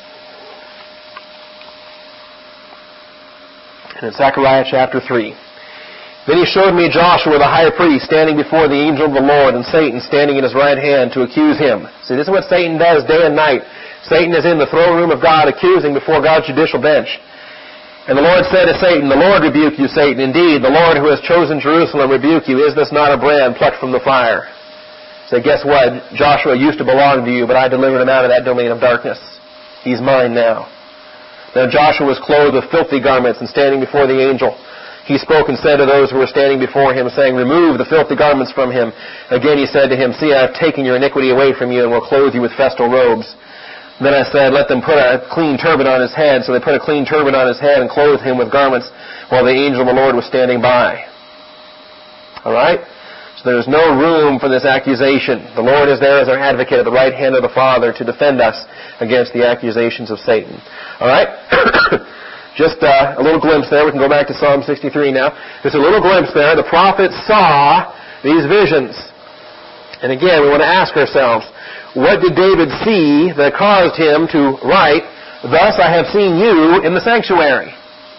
And it's Zechariah chapter 3. Then he showed me Joshua the high priest standing before the angel of the Lord, and Satan standing in his right hand to accuse him. See, this is what Satan does day and night. Satan is in the throne room of God accusing before God's judicial bench. And the Lord said to Satan, "The Lord rebuke you, Satan. Indeed, the Lord who has chosen Jerusalem rebuke you. Is this not a brand plucked from the fire?" So guess what? Joshua used to belong to you, but I delivered him out of that domain of darkness. He's mine now. Then Joshua was clothed with filthy garments and standing before the angel. He spoke and said to those who were standing before him, saying, "Remove the filthy garments from him." Again he said to him, "See, I have taken your iniquity away from you and will clothe you with festal robes." Then I said, "Let them put a clean turban on his head." So they put a clean turban on his head and clothed him with garments while the angel of the Lord was standing by. All right? So there's no room for this accusation. The Lord is there as our advocate at the right hand of the Father to defend us against the accusations of Satan. All right? Just a little glimpse there. We can go back to Psalm 63 now. Just a little glimpse there. The prophets saw these visions. And again, we want to ask ourselves, what did David see that caused him to write, "Thus I have seen you in the sanctuary"?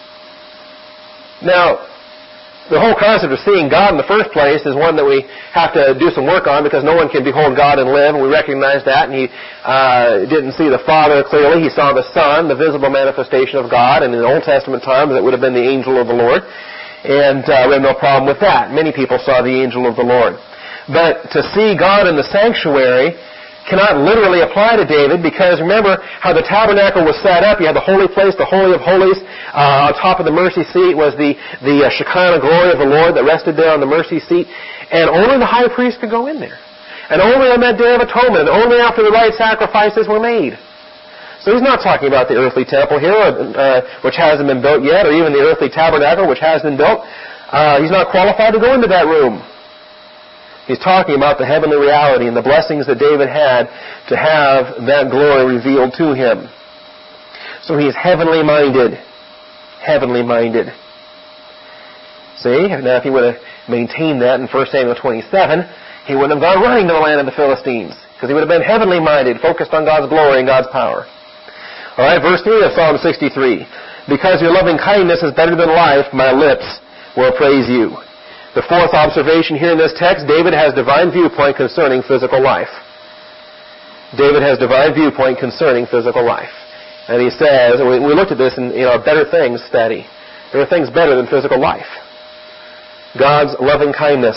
Now, the whole concept of seeing God in the first place is one that we have to do some work on, because no one can behold God and live, and we recognize that. And he didn't see the Father clearly. He saw the Son, the visible manifestation of God, and in the Old Testament times it would have been the angel of the Lord. And we have no problem with that. Many people saw the angel of the Lord. But to see God in the sanctuary cannot literally apply to David, because remember how the tabernacle was set up. You had the holy place, the Holy of Holies. On top of the mercy seat was the Shekinah glory of the Lord that rested there on the mercy seat. And only the high priest could go in there. And only on that Day of Atonement, and only after the right sacrifices were made. So he's not talking about the earthly temple here, which hasn't been built yet, or even the earthly tabernacle, which hasn't been built. He's not qualified to go into that room. He's talking about the heavenly reality and the blessings that David had to have that glory revealed to him. So he's heavenly minded. Heavenly minded. See, now if he would have maintained that in 1 Samuel 27, he wouldn't have gone running to the land of the Philistines, because he would have been heavenly minded, focused on God's glory and God's power. All right, verse 3 of Psalm 63. Because your loving kindness is better than life, my lips will praise you. The fourth observation here in this text, David has divine viewpoint concerning physical life. David has divine viewpoint concerning physical life. And he says, and we looked at this in our Better Things study, there are things better than physical life. God's loving kindness.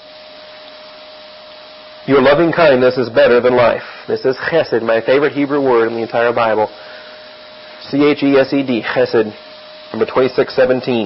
Your loving kindness is better than life. This is chesed, my favorite Hebrew word in the entire Bible. C-H-E-S-E-D, chesed, number 2617.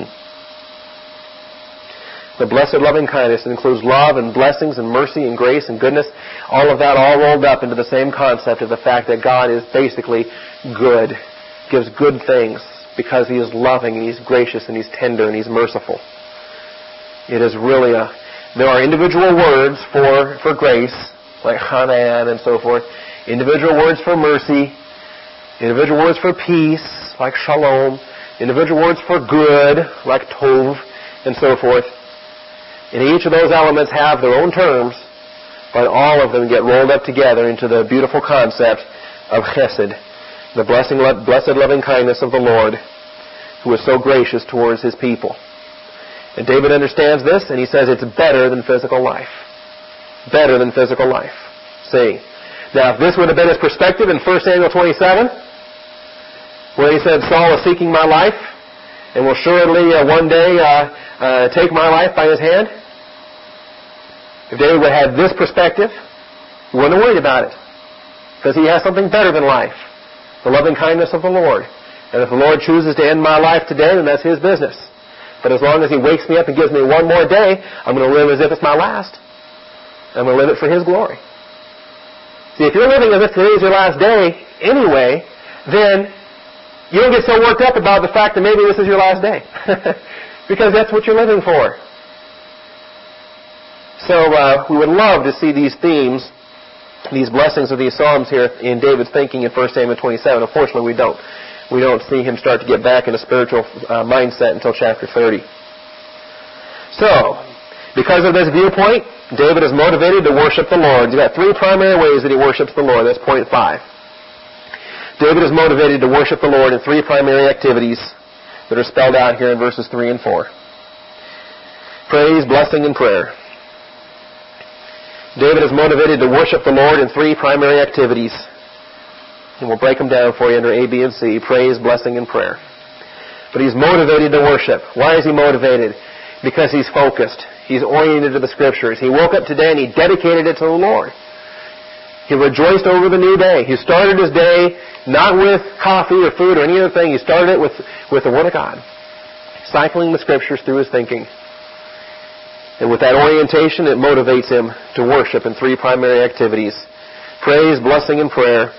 The blessed loving kindness includes love and blessings and mercy and grace and goodness. All of that all rolled up into the same concept of the fact that God is basically good. Gives good things because He is loving and He's gracious and He's tender and He's merciful. It is really there are individual words for grace, like Hanan and so forth. Individual words for mercy. Individual words for peace, like Shalom. Individual words for good, like Tov and so forth. And each of those elements have their own terms, but all of them get rolled up together into the beautiful concept of chesed, the blessed loving kindness of the Lord, who is so gracious towards His people. And David understands this, and he says it's better than physical life. Better than physical life. See? Now, if this would have been his perspective in 1 Samuel 27, where he said, Saul is seeking my life, and will surely one day take my life by his hand. If David would have had this perspective, he wouldn't have worried about it. Because he has something better than life. The loving kindness of the Lord. And if the Lord chooses to end my life today, then that's His business. But as long as He wakes me up and gives me one more day, I'm going to live as if it's my last. I'm going to live it for His glory. See, if you're living as if today's your last day anyway, then you don't get so worked up about the fact that maybe this is your last day. Because that's what you're living for. So we would love to see these themes, these blessings of these Psalms here in David's thinking in 1 Samuel 27. Unfortunately, we don't. We don't see him start to get back in a spiritual mindset until chapter 30. So, because of this viewpoint, David is motivated to worship the Lord. He's got three primary ways that he worships the Lord. That's point 5. David is motivated to worship the Lord in three primary activities that are spelled out here in verses 3 and 4. Praise, blessing, and prayer. David is motivated to worship the Lord in three primary activities. And we'll break them down for you under A, B, and C. Praise, blessing, and prayer. But he's motivated to worship. Why is he motivated? Because he's focused. He's oriented to the Scriptures. He woke up today and he dedicated it to the Lord. He rejoiced over the new day. He started his day not with coffee or food or any other thing. He started it with the Word of God. Cycling the Scriptures through his thinking. And with that orientation, it motivates him to worship in three primary activities. Praise, blessing, and prayer.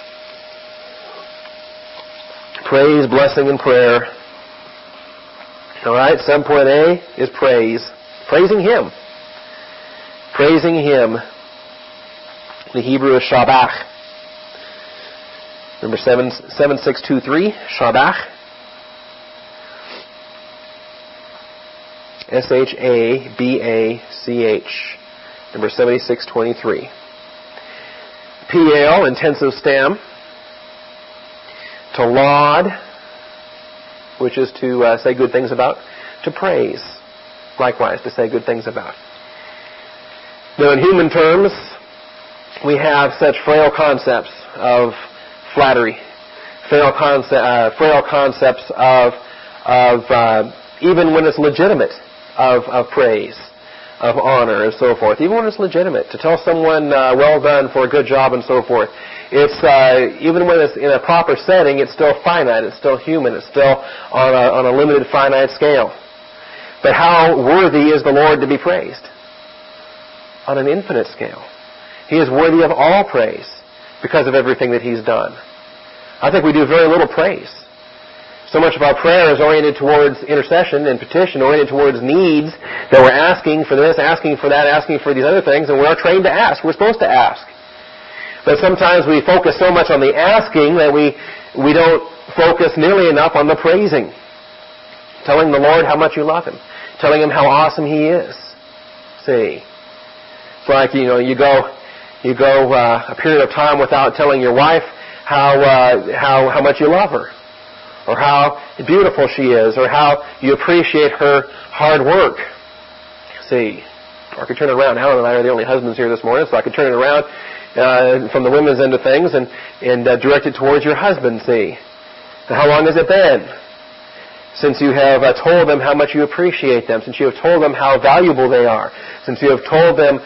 Praise, blessing, and prayer. All right, subpoint A is praise. Praising Him. Praising Him. The Hebrew is shabach. Number 7623, shabach. S-H-A-B-A-C-H. Number 7623. P-A-L, intensive stem. To laud, which is to say good things about. To praise, likewise, to say good things about. Now, in human terms, we have such frail concepts of flattery, frail concepts of even when it's legitimate, of praise, of honor, and so forth. Even when it's legitimate, to tell someone well done for a good job and so forth. It's even when it's in a proper setting, it's still finite, it's still human, it's still on a limited, finite scale. But how worthy is the Lord to be praised? On an infinite scale. He is worthy of all praise because of everything that He's done. I think we do very little praise. So much of our prayer is oriented towards intercession and petition, oriented towards needs, that we're asking for this, asking for that, asking for these other things, and we're trained to ask. We're supposed to ask. But sometimes we focus so much on the asking that we don't focus nearly enough on the praising. Telling the Lord how much you love Him. Telling Him how awesome He is. See? It's like, you go a period of time without telling your wife how much you love her, or how beautiful she is, or how you appreciate her hard work. See? Or I could turn it around. Alan and I are the only husbands here this morning, so I could turn it around from the women's end of things and direct it towards your husband. See? And how long has it been since you have told them how much you appreciate them, since you have told them how valuable they are, since you have told them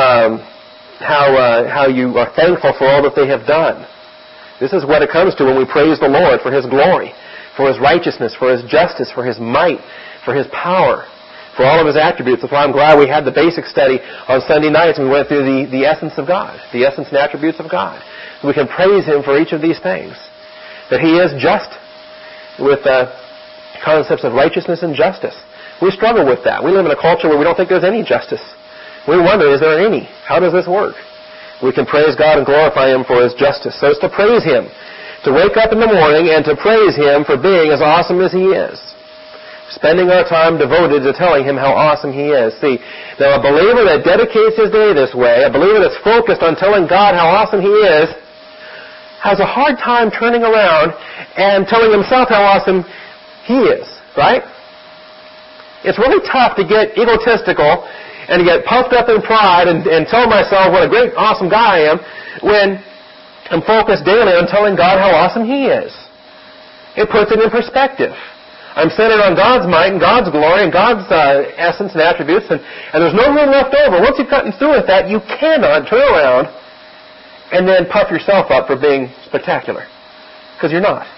how you are thankful for all that they have done? This is what it comes to when we praise the Lord for His glory, for His righteousness, for His justice, for His might, for His power, for all of His attributes. That's why I'm glad we had the basic study on Sunday nights and we went through the essence of God, the essence and attributes of God. We can praise Him for each of these things. That He is just, with concepts of righteousness and justice. We struggle with that. We live in a culture where we don't think there's any justice. We wonder, is there any? How does this work? We can praise God and glorify Him for His justice. So it's to praise Him. To wake up in the morning and to praise Him for being as awesome as He is. Spending our time devoted to telling Him how awesome He is. See, now a believer that dedicates his day this way, a believer that's focused on telling God how awesome He is, has a hard time turning around and telling himself how awesome he is, right? It's really tough to get egotistical and to get puffed up in pride and tell myself what a great, awesome guy I am when I'm focused daily on telling God how awesome He is. It puts it in perspective. I'm centered on God's might and God's glory and God's essence and attributes, and there's no room left over. Once you've gotten through with that, you cannot turn around and then puff yourself up for being spectacular. Because you're not.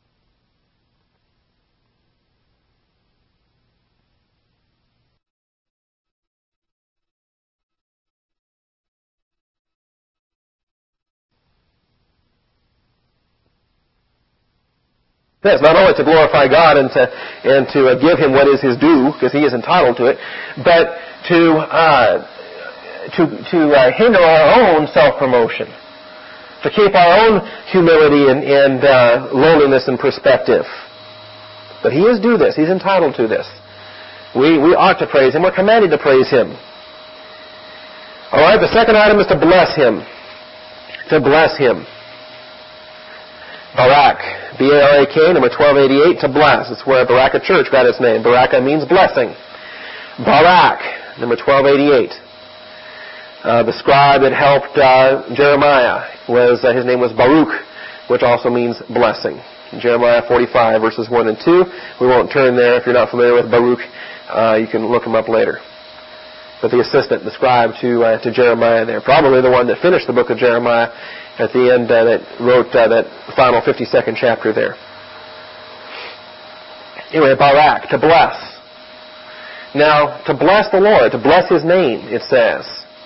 That's not only to glorify God and to give Him what is His due, because He is entitled to it, but to hinder our own self-promotion, to keep our own humility and lowliness in perspective. But He is due this. He's entitled to this. We ought to praise Him. We're commanded to praise Him. All right, the second item is to bless Him. To bless Him. Barak. B-A-R-A-K, number 1288, to bless. It's where Baraka Church got its name. Baraka means blessing. Barak, number 1288. The scribe that helped Jeremiah, his name was Baruch, which also means blessing. Jeremiah 45, verses 1 and 2. We won't turn there. If you're not familiar with Baruch, you can look him up later. But the assistant, the scribe to Jeremiah there, probably the one that finished the book of Jeremiah at the end, that wrote that final 52nd chapter there. Anyway, Barak, to bless. Now, to bless the Lord, to bless His name, it says.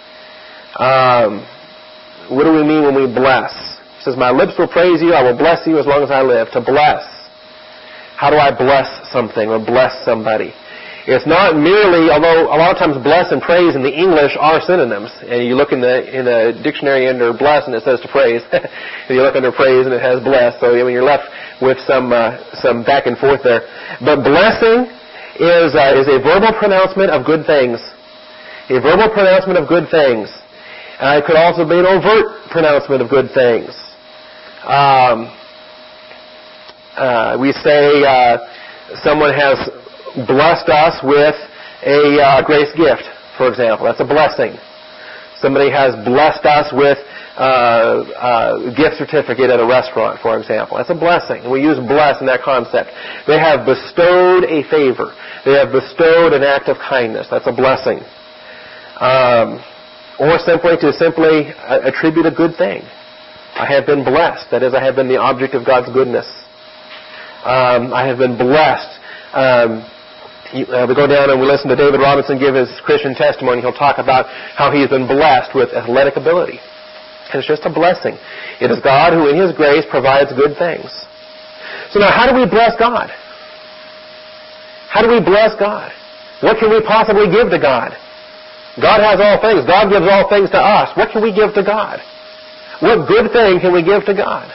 What do we mean when we bless? It says, my lips will praise You, I will bless You as long as I live. To bless. How do I bless something or bless somebody? It's not merely, although a lot of times bless and praise in the English are synonyms, and you look in the dictionary under bless and it says to praise, and you look under praise and it has bless, so you're left with some back and forth there. But blessing is a verbal pronouncement of good things. A verbal pronouncement of good things. It could also be an overt pronouncement of good things. We say someone has blessed us with a grace gift, for example. That's a blessing. Somebody has blessed us with a gift certificate at a restaurant, for example. That's a blessing. And we use bless in that concept. They have bestowed a favor. They have bestowed an act of kindness. That's a blessing. Or simply to attribute a good thing. I have been blessed. That is, I have been the object of God's goodness. I have been blessed. We go down and we listen to David Robinson give his Christian testimony. He'll talk about how he's been blessed with athletic ability. And it's just a blessing. It is God who in His grace provides good things. So now, how do we bless God? How do we bless God? What can we possibly give to God? God has all things. God gives all things to us. What can we give to God? What good thing can we give to God?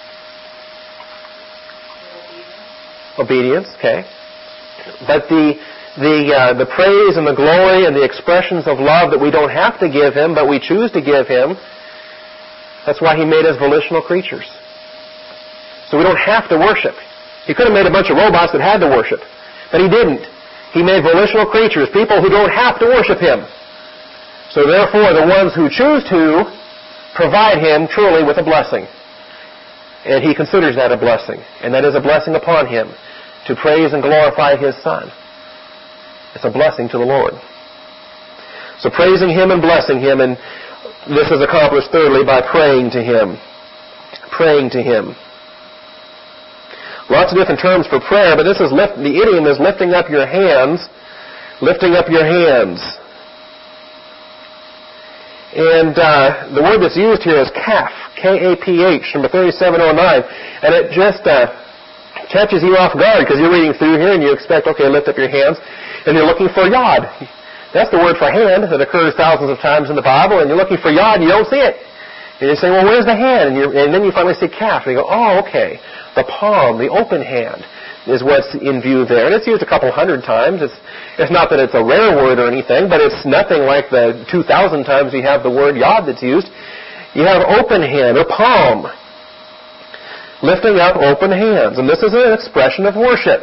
Obedience, okay. But the praise and the glory and the expressions of love that we don't have to give Him, but we choose to give Him, that's why He made us volitional creatures. So we don't have to worship. He could have made a bunch of robots that had to worship, but He didn't. He made volitional creatures, people who don't have to worship Him. So therefore, the ones who choose to provide Him truly with a blessing. And He considers that a blessing. And that is a blessing upon Him to praise and glorify His Son. It's a blessing to the Lord. So praising Him and blessing Him, and this is accomplished thirdly by praying to Him. Praying to Him. Lots of different terms for prayer, but the idiom is lifting up your hands. Lifting up your hands. And the word that's used here is kaf, K-A-P-H, number 3709. And it just catches you off guard because you're reading through here and you expect, okay, lift up your hands. And you're looking for yod. That's the word for hand that occurs thousands of times in the Bible. And you're looking for yod and you don't see it. And you're saying, well, where's the hand? And then you finally see kaf. And you go, oh, okay. The palm, the open hand is what's in view there. And it's used a couple hundred times. It's not that it's a rare word or anything, but it's nothing like the 2,000 times you have the word yod that's used. You have open hand or palm. Lifting up open hands. And this is an expression of worship.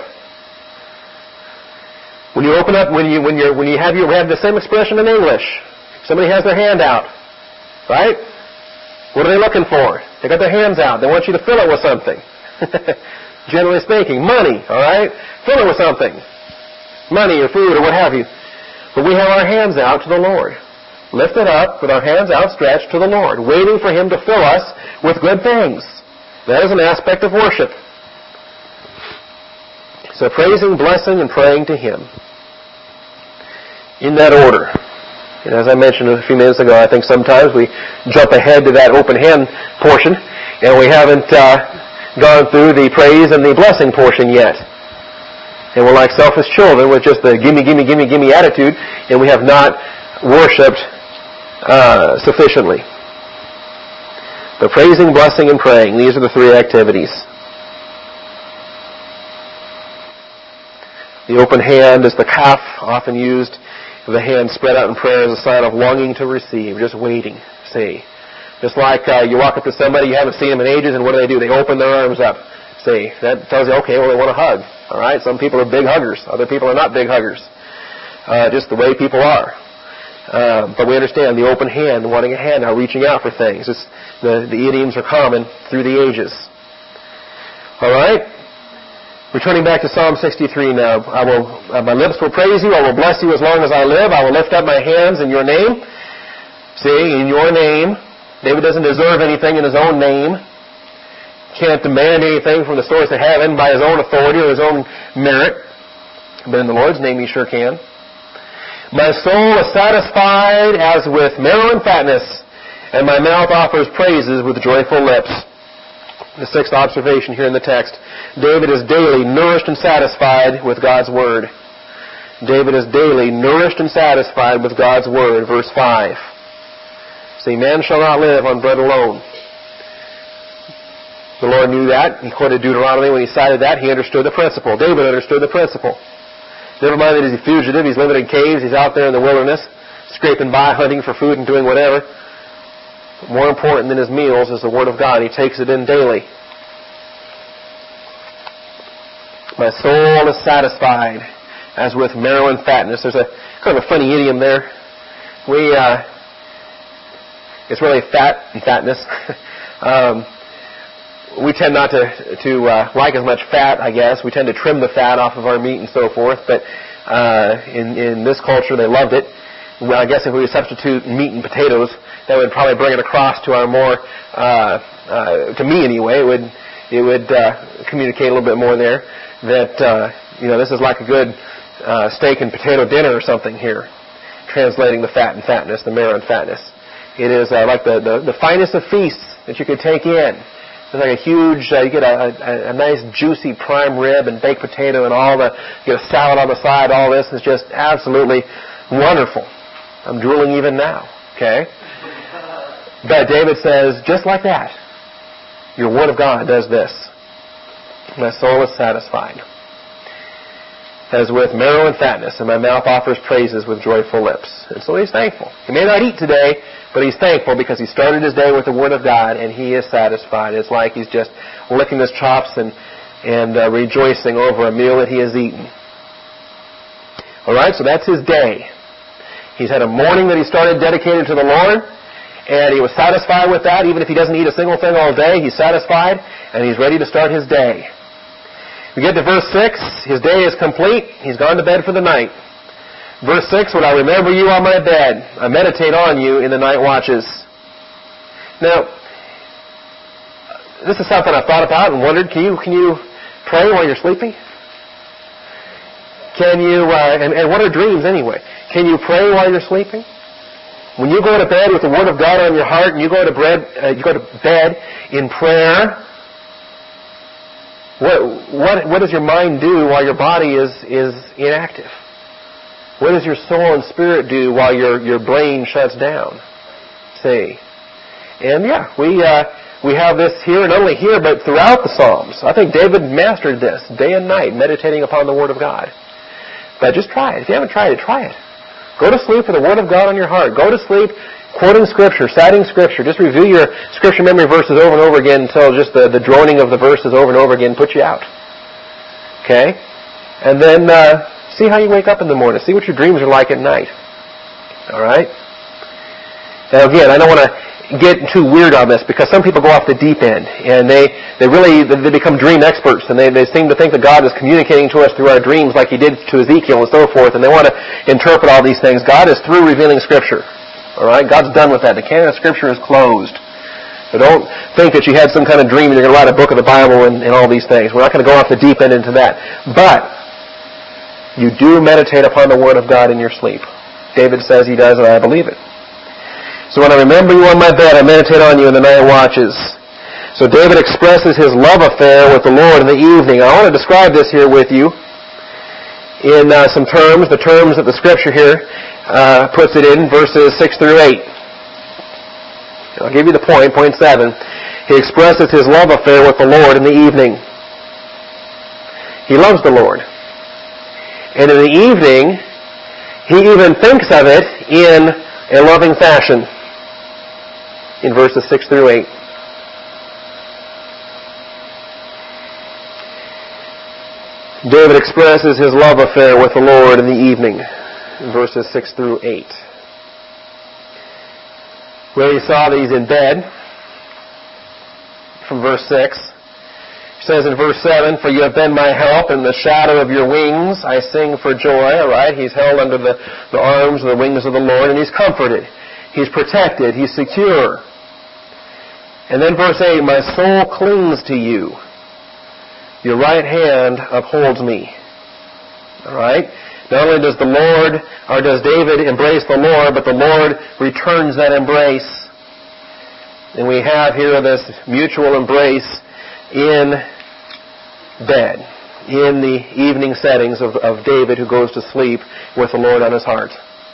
When you open up, when you have the same expression in English. Somebody has their hand out. Right? What are they looking for? They got their hands out. They want you to fill it with something. Generally speaking, money, all right? Fill it with something. Money or food or what have you. But we have our hands out to the Lord. Lifted up with our hands outstretched to the Lord, waiting for Him to fill us with good things. That is an aspect of worship. So praising, blessing, and praying to Him. In that order. And as I mentioned a few minutes ago, I think sometimes we jump ahead to that open hand portion, and we haven't gone through the praise and the blessing portion yet. And we're like selfish children with just the gimme, gimme, gimme, gimme attitude, and we have not worshipped sufficiently. But praising, blessing, and praying, these are the three activities. The open hand is the kaf, often used, the hand spread out in prayer as a sign of longing to receive, just waiting, see. Just like you walk up to somebody, you haven't seen them in ages, and what do? They open their arms up. See, that tells you, okay, well, they want a hug. All right, some people are big huggers. Other people are not big huggers. Just the way people are. But we understand the open hand, wanting a hand, now reaching out for things. The idioms are common through the ages. All right? Returning back to Psalm 63 now. My lips will praise you. I will bless you as long as I live. I will lift up my hands in your name. See, in your name. David doesn't deserve anything in his own name. Can't demand anything from the source of heaven by his own authority or his own merit. But in the Lord's name he sure can. My soul is satisfied as with marrow and fatness, and my mouth offers praises with joyful lips. The sixth observation here in the text. David is daily nourished and satisfied with God's Word. David is daily nourished and satisfied with God's Word. Verse 5. See, man shall not live on bread alone. The Lord knew that. He quoted Deuteronomy when he cited that. He understood the principle. David understood the principle. Never mind that he's a fugitive. He's living in caves. He's out there in the wilderness, scraping by, hunting for food and doing whatever. But more important than his meals is the Word of God. He takes it in daily. My soul is satisfied as with marrow and fatness. There's a kind of a funny idiom there. It's really fat and fatness. We tend not to like as much fat, I guess. We tend to trim the fat off of our meat and so forth. But in this culture, they loved it. Well, I guess if we would substitute meat and potatoes, that would probably bring it across to our more, to me anyway, it would communicate a little bit more there that, this is like a good steak and potato dinner or something here, translating the fat and fatness, the marrow and fatness. It is like the finest of feasts that you could take in. It's like a huge, you get a nice juicy prime rib and baked potato and you get a salad on the side. All this is just absolutely wonderful. I'm drooling even now, okay? But David says, just like that, your Word of God does this. My soul is satisfied, as with marrow and fatness, and my mouth offers praises with joyful lips. And so he's thankful. He may not eat today, but he's thankful because he started his day with the Word of God, and he is satisfied. It's like he's just licking his chops and rejoicing over a meal that he has eaten. All right, so that's his day. He's had a morning that he started dedicated to the Lord, and he was satisfied with that. Even if he doesn't eat a single thing all day, he's satisfied, and he's ready to start his day. We get to verse 6. His day is complete. He's gone to bed for the night. Verse 6, when I remember you on my bed, I meditate on you in the night watches. Now, this is something I've thought about and wondered, can you pray while you're sleeping? Can you, and what are dreams anyway? Can you pray while you're sleeping? When you go to bed with the Word of God on your heart and you go to bed in prayer, what does your mind do while your body is inactive? What does your soul and spirit do while your brain shuts down? See? And yeah, we have this here, not only here, but throughout the Psalms. I think David mastered this, day and night, meditating upon the Word of God. But just try it. If you haven't tried it, try it. Go to sleep with the Word of God on your heart. Go to sleep quoting Scripture, citing Scripture. Just review your Scripture memory verses over and over again until just the droning of the verses over and over again puts you out. Okay? And then see how you wake up in the morning. See what your dreams are like at night. All right? Now again, I don't want to get too weird on this because some people go off the deep end and they become dream experts and they seem to think that God is communicating to us through our dreams like He did to Ezekiel and so forth, and they want to interpret all these things. God is through revealing Scripture. All right? God's done with that. The canon of Scripture is closed. So don't think that you had some kind of dream and you're going to write a book of the Bible and all these things. We're not going to go off the deep end into that. But you do meditate upon the Word of God in your sleep. David says he does, and I believe it. So when I remember you on my bed, I meditate on you in the night watches. So David expresses his love affair with the Lord in the evening. I want to describe this here with you in some terms, the terms that the Scripture here puts it in, verses 6 through 8. I'll give you the point, point 7. He expresses his love affair with the Lord in the evening. He loves the Lord. And in the evening, he even thinks of it in a loving fashion. In verses 6 through 8. David expresses his love affair with the Lord in the evening. In verses 6 through 8. Where he saw that he's in bed. From verse 6. He says in verse 7, for you have been my help, in the shadow of your wings I sing for joy. All right, he's held under the arms and the wings of the Lord, and he's comforted. He's protected. He's secure. And then verse 8, my soul clings to you. Your right hand upholds me. All right? Not only does David embrace the Lord, but the Lord returns that embrace. And we have here this mutual embrace in bed, in the evening settings of David who goes to sleep with the Lord on his heart.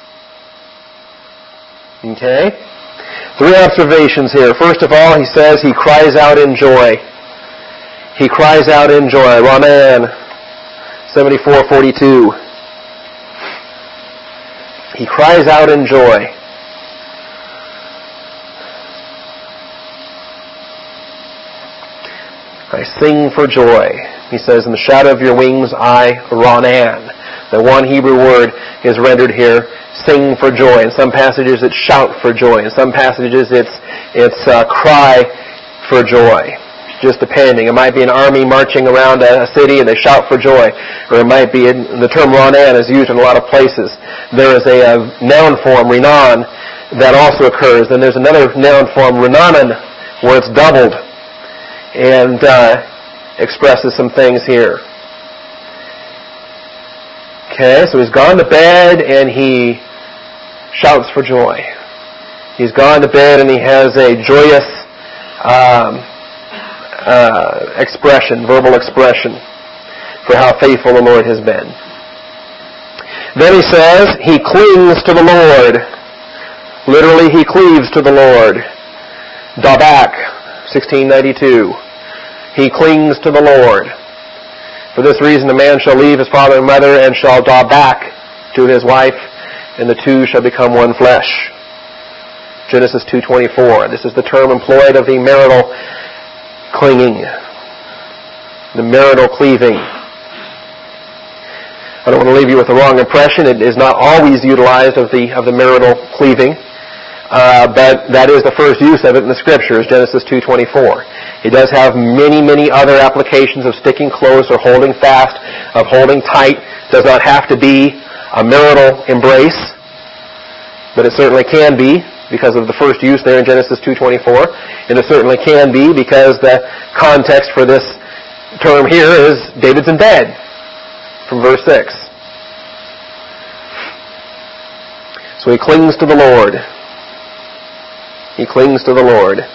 Okay? 3 observations here. First of all, he says he cries out in joy. He cries out in joy. Raman 74:42. He cries out in joy. I sing for joy. He says, in the shadow of your wings I ranan. The one Hebrew word is rendered here, sing for joy. In some passages it's shout for joy. In some passages it's cry for joy. Just depending. It might be an army marching around a city and they shout for joy. Or it might be, the term ranan is used in a lot of places. There is a noun form, renan, that also occurs. Then there's another noun form, renanan, where it's doubled. And expresses some things here. Okay, so he's gone to bed and he shouts for joy. He's gone to bed and he has a joyous verbal expression for how faithful the Lord has been. Then he says, he clings to the Lord. Literally, he cleaves to the Lord. Dabak, 1692. He clings to the Lord. For this reason, a man shall leave his father and mother and shall draw back to his wife, and the two shall become one flesh. Genesis 2:24. This is the term employed of the marital clinging, the marital cleaving. I don't want to leave you with the wrong impression. It is not always utilized of the marital cleaving, but that is the first use of it in the Scriptures, Genesis 2:24. It does have many, many other applications of sticking close or holding fast, of holding tight. It does not have to be a marital embrace, but it certainly can be because of the first use there in Genesis 2:24, and it certainly can be because the context for this term here is David's in bed, from verse 6. So he clings to the Lord. He clings to the Lord.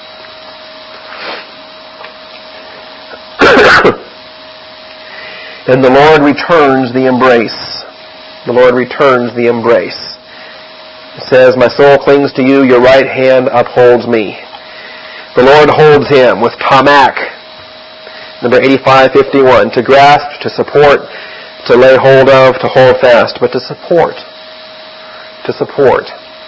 And the Lord returns the embrace. The Lord returns the embrace. It says, my soul clings to you, your right hand upholds me. The Lord holds him with tamak, number 8551, to grasp, to support, to lay hold of, to hold fast, but to support. To support.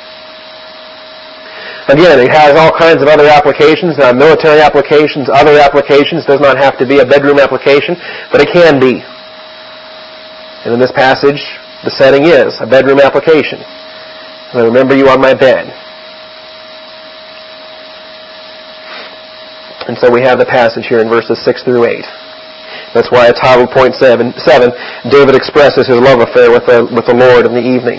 Again, it has all kinds of other applications, military applications, other applications. It does not have to be a bedroom application, but it can be. And in this passage, the setting is a bedroom application. I remember you on my bed. And so we have the passage here in verses 6 through 8. That's why it's titled point 7, David expresses his love affair with the Lord in the evening.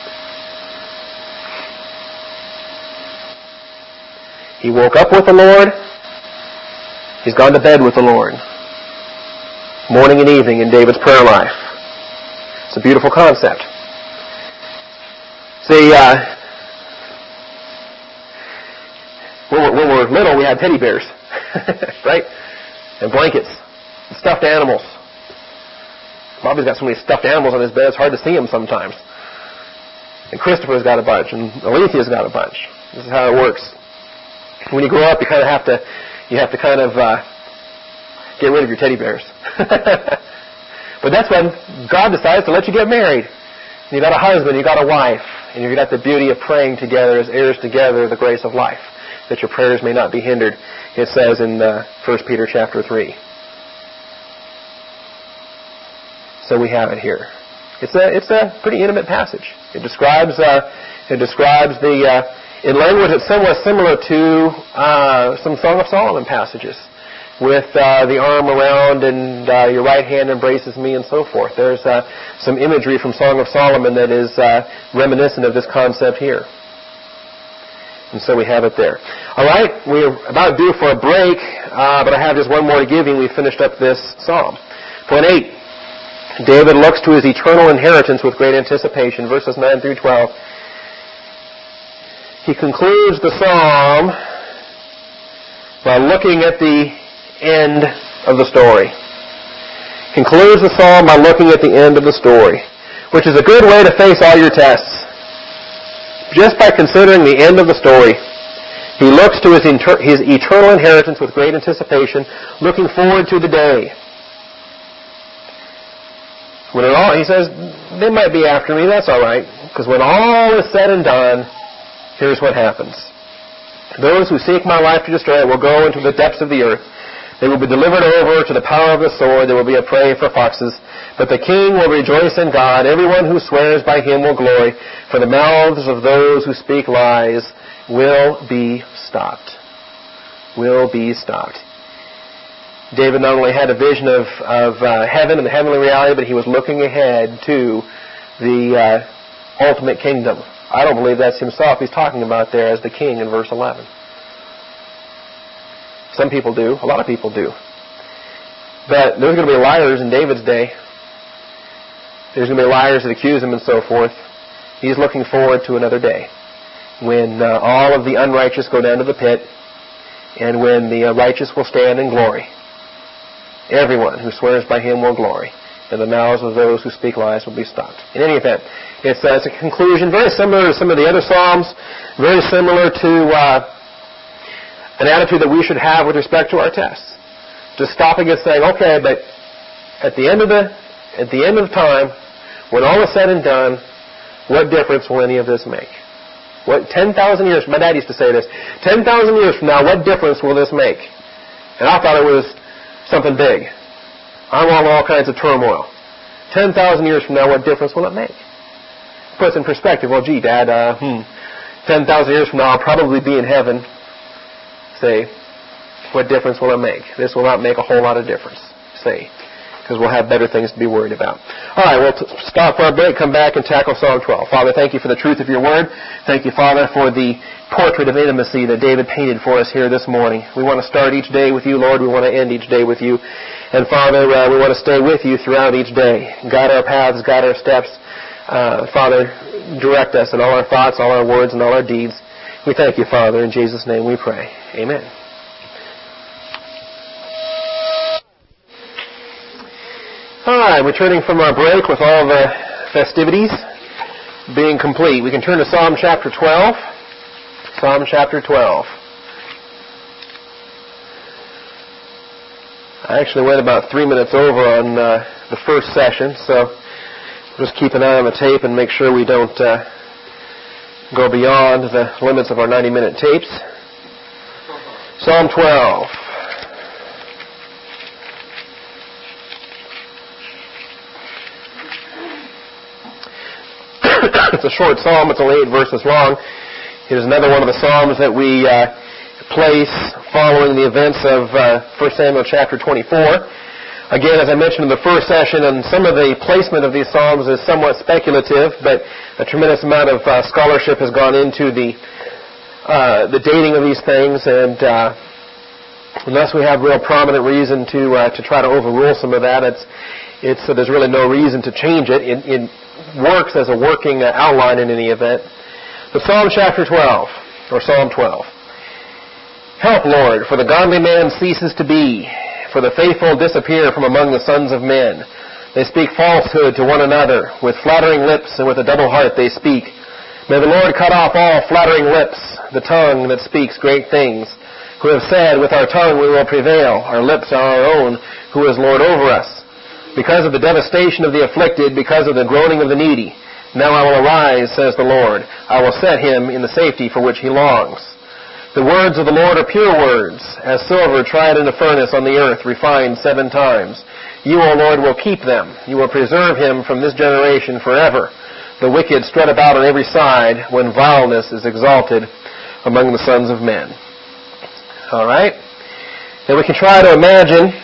He woke up with the Lord. He's gone to bed with the Lord. Morning and evening in David's prayer life. It's a beautiful concept. See, when we were little, we had teddy bears, right? And blankets, and stuffed animals. Bobby's got so many stuffed animals on his bed, it's hard to see them sometimes. And Christopher's got a bunch, and Alethia's got a bunch. This is how it works. When you grow up, you have to get rid of your teddy bears. But that's when God decides to let you get married. You got a husband, you got a wife, and you've got the beauty of praying together as heirs together the grace of life, that your prayers may not be hindered. It says in 1 Peter chapter 3. So we have it here. It's a pretty intimate passage. It describes in language it's somewhat similar to some Song of Solomon passages, with the arm around and your right hand embraces me and so forth. There's some imagery from Song of Solomon that is reminiscent of this concept here. And so we have it there. All right, we're about due for a break, but I have just one more to give you, and we finished up this psalm. Point 8. David looks to his eternal inheritance with great anticipation, verses 9 through 12. He concludes the psalm by looking at the end of the story. Concludes the psalm by looking at the end of the story, which is a good way to face all your tests. Just by considering the end of the story, he looks to his eternal inheritance with great anticipation, looking forward to the day. He says, they might be after me, that's all right, because when all is said and done, here's what happens. Those who seek my life to destroy it will go into the depths of the earth. They will be delivered over to the power of the sword. They will be a prey for foxes. But the king will rejoice in God. Everyone who swears by him will glory. For the mouths of those who speak lies will be stopped. Will be stopped. David not only had a vision of heaven and the heavenly reality, but he was looking ahead to the ultimate kingdom. I don't believe that's himself he's talking about there as the king in verse 11. Some people do. A lot of people do. But there's going to be liars in David's day. There's going to be liars that accuse him and so forth. He's looking forward to another day when all of the unrighteous go down to the pit and when the righteous will stand in glory. Everyone who swears by him will glory, and the mouths of those who speak lies will be stopped. In any event, it's a conclusion very similar to some of the other Psalms, very similar to an attitude that we should have with respect to our tests. Just stopping and saying, okay, but at the end of time, when all is said and done, what difference will any of this make? 10,000 years, my dad used to say this, 10,000 years from now, what difference will this make? And I thought it was something big. I'm on all kinds of turmoil. 10,000 years from now, what difference will it make? Puts in perspective, well, gee, Dad, 10,000 years from now, I'll probably be in heaven. Say, what difference will it make? This will not make a whole lot of difference. Say, because we'll have better things to be worried about. All right, we'll stop for a break, come back and tackle Psalm 12. Father, thank you for the truth of your word. Thank you, Father, for the portrait of intimacy that David painted for us here this morning. We want to start each day with you, Lord. We want to end each day with you. And Father, we want to stay with you throughout each day. Guide our paths, guide our steps. Father, direct us in all our thoughts, all our words, and all our deeds. We thank you, Father. In Jesus' name we pray. Amen. All right, returning from our break with all the festivities being complete. We can turn to Psalm chapter 12. Psalm chapter 12. I actually went about 3 minutes over on the first session, so just keep an eye on the tape and make sure we don't go beyond the limits of our 90-minute tapes. Psalm 12. It's a short psalm. It's only 8 verses long. It is another one of the psalms that we place following the events of 1 Samuel chapter 24. Again, as I mentioned in the first session, and some of the placement of these psalms is somewhat speculative, but a tremendous amount of scholarship has gone into the dating of these things, and unless we have real prominent reason to try to overrule some of that, there's really no reason to change it. It works as a working outline in any event. But Psalm chapter 12, or Psalm 12. Help, Lord, for the godly man ceases to be, for the faithful disappear from among the sons of men. They speak falsehood to one another. With flattering lips and with a double heart they speak. May the Lord cut off all flattering lips, the tongue that speaks great things. Who have said, with our tongue we will prevail. Our lips are our own. Who is Lord over us? Because of the devastation of the afflicted, because of the groaning of the needy. Now I will arise, says the Lord. I will set him in the safety for which he longs. The words of the Lord are pure words, as silver tried in a furnace on the earth, refined 7 times. You, O Lord, will keep them. You will preserve him from this generation forever. The wicked strut about on every side when vileness is exalted among the sons of men. All right? And we can try to imagine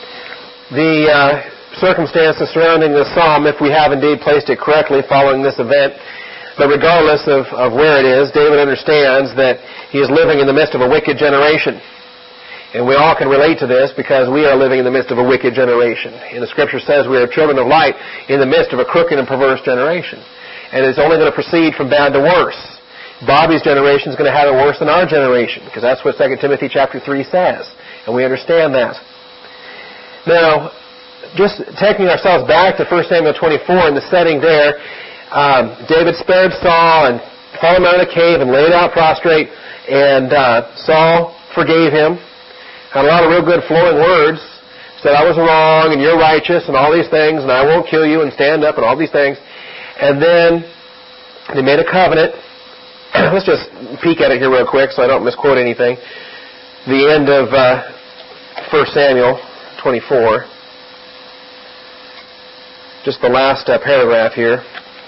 the circumstances surrounding this psalm if we have indeed placed it correctly following this event. But regardless of where it is, David understands that he is living in the midst of a wicked generation. And we all can relate to this because we are living in the midst of a wicked generation. And the Scripture says we are children of light in the midst of a crooked and perverse generation. And it's only going to proceed from bad to worse. Bobby's generation is going to have it worse than our generation, because that's what 2 Timothy chapter 3 says. And we understand that. Now, just taking ourselves back to 1 Samuel 24 and the setting there, David spared Saul and followed him out of the cave and laid out prostrate, and Saul forgave him. Had a lot of real good flowing words. Said, I was wrong and you're righteous and all these things, and I won't kill you and stand up and all these things. And then they made a covenant. Let's just peek at it here real quick so I don't misquote anything. The end of 1 Samuel 24. Just the last paragraph here.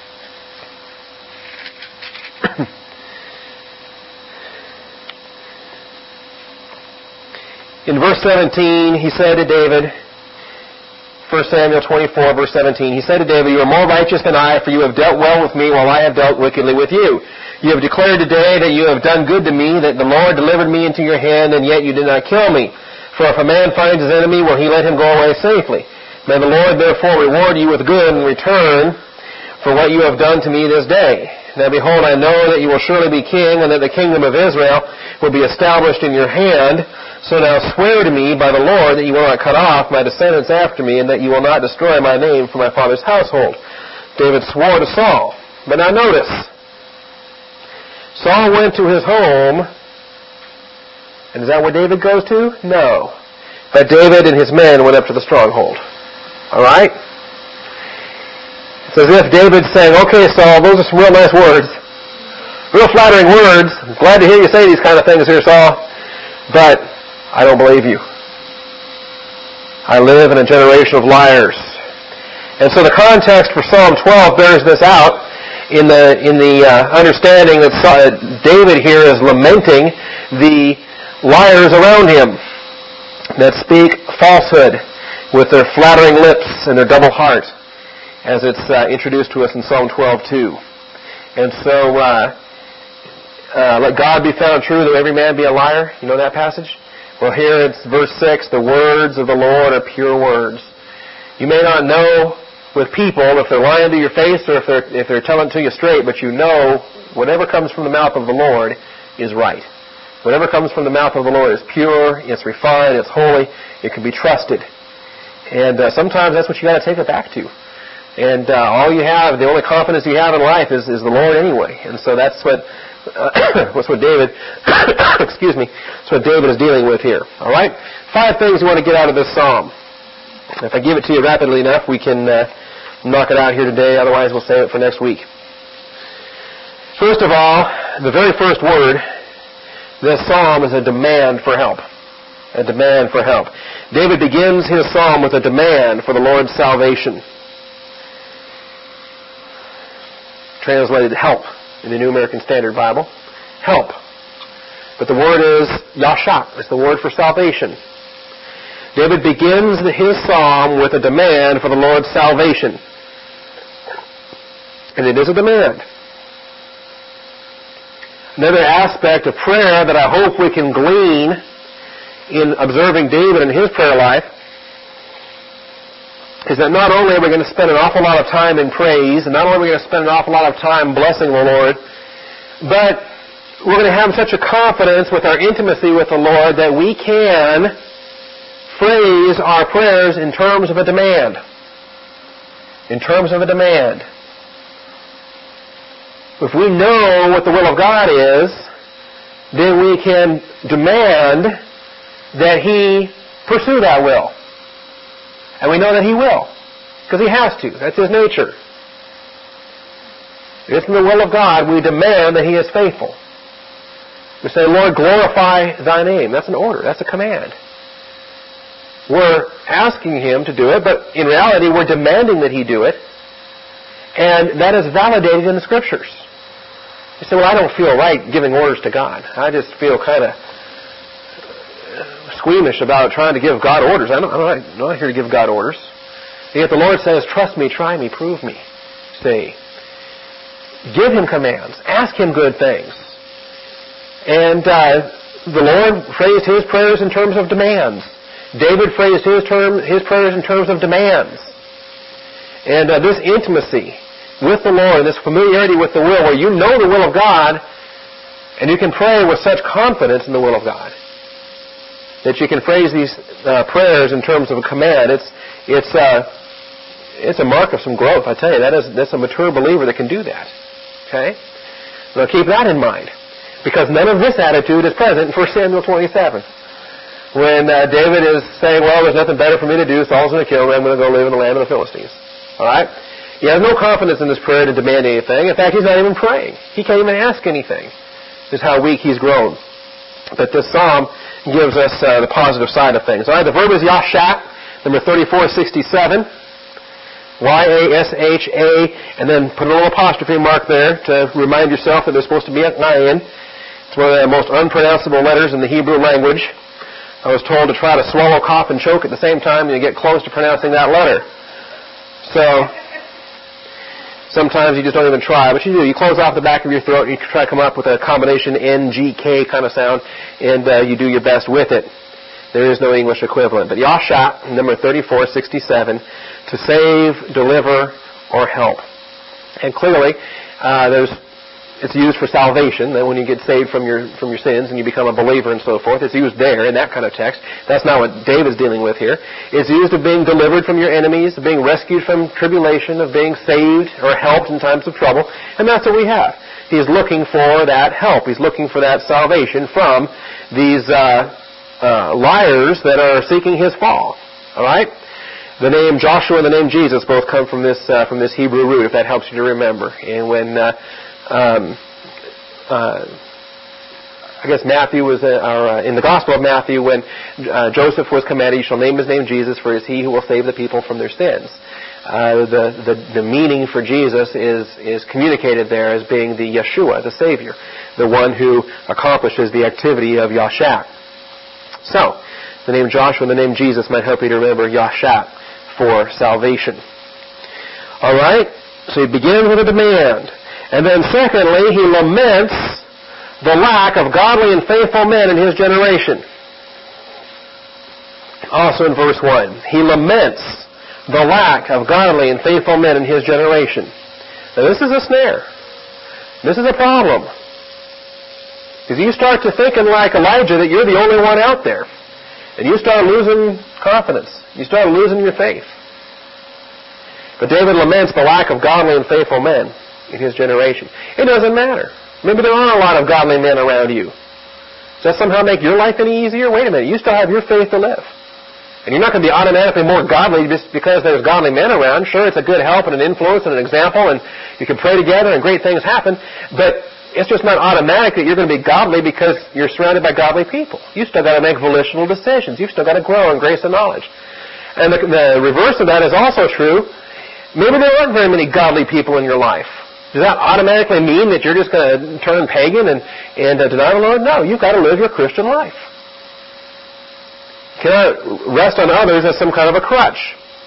In verse 17, he said to David, 1 Samuel 24, verse 17, he said to David, you are more righteous than I, for you have dealt well with me while I have dealt wickedly with you. You have declared today that you have done good to me, that the Lord delivered me into your hand, and yet you did not kill me. For if a man finds his enemy, will he let him go away safely? May the Lord therefore reward you with good in return for what you have done to me this day. Now behold, I know that you will surely be king, and that the kingdom of Israel will be established in your hand. So now swear to me by the Lord that you will not cut off my descendants after me, and that you will not destroy my name from my father's household. David swore to Saul. But now notice, Saul went to his home, and is that where David goes to? No. But David and his men went up to the stronghold. Alright? It's as if David's saying, okay, Saul, those are some real nice words. Real flattering words. I'm glad to hear you say these kind of things here, Saul. But I don't believe you. I live in a generation of liars. And so the context for Psalm 12 bears this out in the understanding that David here is lamenting the liars around him that speak falsehood with their flattering lips and their double heart, as it's introduced to us in Psalm 12:2. And so, let God be found true, though every man be a liar. You know that passage? Well, here it's verse 6, the words of the Lord are pure words. You may not know with people if they're lying to your face or if they're telling it to you straight, but you know whatever comes from the mouth of the Lord is right. Whatever comes from the mouth of the Lord is pure, it's refined, it's holy, it can be trusted. And sometimes that's what you got to take it back to. And all you have, the only confidence you have in life is the Lord anyway. And so that's what David, excuse me, that's what David is dealing with here. All right? 5 things you want to get out of this psalm. If I give it to you rapidly enough, we can knock it out here today. Otherwise, we'll save it for next week. First of all, the very first word, this psalm is a demand for help. A demand for help. David begins his psalm with a demand for the Lord's salvation. Translated help in the New American Standard Bible. Help. But the word is yasha. It's the word for salvation. David begins his psalm with a demand for the Lord's salvation. And it is a demand. Another aspect of prayer that I hope we can glean in observing David and his prayer life is that not only are we going to spend an awful lot of time in praise, and not only are we going to spend an awful lot of time blessing the Lord, but we're going to have such a confidence with our intimacy with the Lord that we can phrase our prayers in terms of a demand. In terms of a demand. If we know what the will of God is, then we can demand that He pursue that will. And we know that He will, because He has to. That's His nature. If it's in the will of God, we demand that He is faithful. We say, Lord, glorify Thy name. That's an order. That's a command. We're asking Him to do it, but in reality, we're demanding that He do it. And that is validated in the Scriptures. You say, well, I don't feel right giving orders to God. I just feel kind of squeamish about trying to give God orders. I'm not here to give God orders. And yet the Lord says, trust me, try me, prove me. See, give Him commands. Ask Him good things. And the Lord phrased His prayers in terms of demands. David phrased his prayers in terms of demands. And this intimacy with the Lord, this familiarity with the will, where you know the will of God, and you can pray with such confidence in the will of God, that you can phrase these prayers in terms of a command. It's a mark of some growth, I tell you. That's a mature believer that can do that. Okay? So keep that in mind. Because none of this attitude is present in 1 Samuel 27. When David is saying, well, there's nothing better for me to do, Saul's going to kill me, I'm going to go live in the land of the Philistines. Alright? He has no confidence in this prayer to demand anything. In fact, he's not even praying. He can't even ask anything. This is how weak he's grown. But this psalm gives us the positive side of things. Alright, the verb is yasha, number 3467. Y-A-S-H-A, and then put a little apostrophe mark there to remind yourself that there's supposed to be an I in. It's one of the most unpronounceable letters in the Hebrew language. I was told to try to swallow, cough, and choke at the same time, and you get close to pronouncing that letter. So, sometimes you just don't even try, but you do. You close off the back of your throat, and you try to come up with a combination N-G-K kind of sound, and you do your best with it. There is no English equivalent. But yasha, number 3467, to save, deliver, or help. And clearly, there's It's used for salvation, that when you get saved from your sins and you become a believer and so forth. It's used there in that kind of text. That's not what David's dealing with here. It's used of being delivered from your enemies, of being rescued from tribulation, of being saved or helped in times of trouble. And that's what we have. He's looking for that help. He's looking for that salvation from these liars that are seeking his fall. All right? The name Joshua and the name Jesus both come from this Hebrew root, if that helps you to remember. And when I guess Matthew was, in the Gospel of Matthew, when Joseph was commanded, "You shall name his name Jesus, for it is he who will save the people from their sins." The meaning for Jesus is communicated there as being the Yeshua, the Savior, the one who accomplishes the activity of Yashak. So, the name Joshua and the name Jesus might help you to remember Yashak for salvation. All right? So he begins with a demand. And then secondly, he laments the lack of godly and faithful men in his generation. Also in verse 1, he laments the lack of godly and faithful men in his generation. Now this is a snare. This is a problem. Because you start to thinking like Elijah that you're the only one out there. And you start losing confidence. You start losing your faith. But David laments the lack of godly and faithful men in his generation. It doesn't matter. Maybe there aren't a lot of godly men around you. Does that somehow make your life any easier? Wait a minute. You still have your faith to live. And you're not going to be automatically more godly just because there's godly men around. Sure, it's a good help and an influence and an example, and you can pray together and great things happen. But it's just not automatic that you're going to be godly because you're surrounded by godly people. You've still got to make volitional decisions. You've still got to grow in grace and knowledge. And the reverse of that is also true. Maybe there aren't very many godly people in your life. Does that automatically mean that you're just going to turn pagan and deny the Lord? No, you've got to live your Christian life. You cannot rest on others as some kind of a crutch.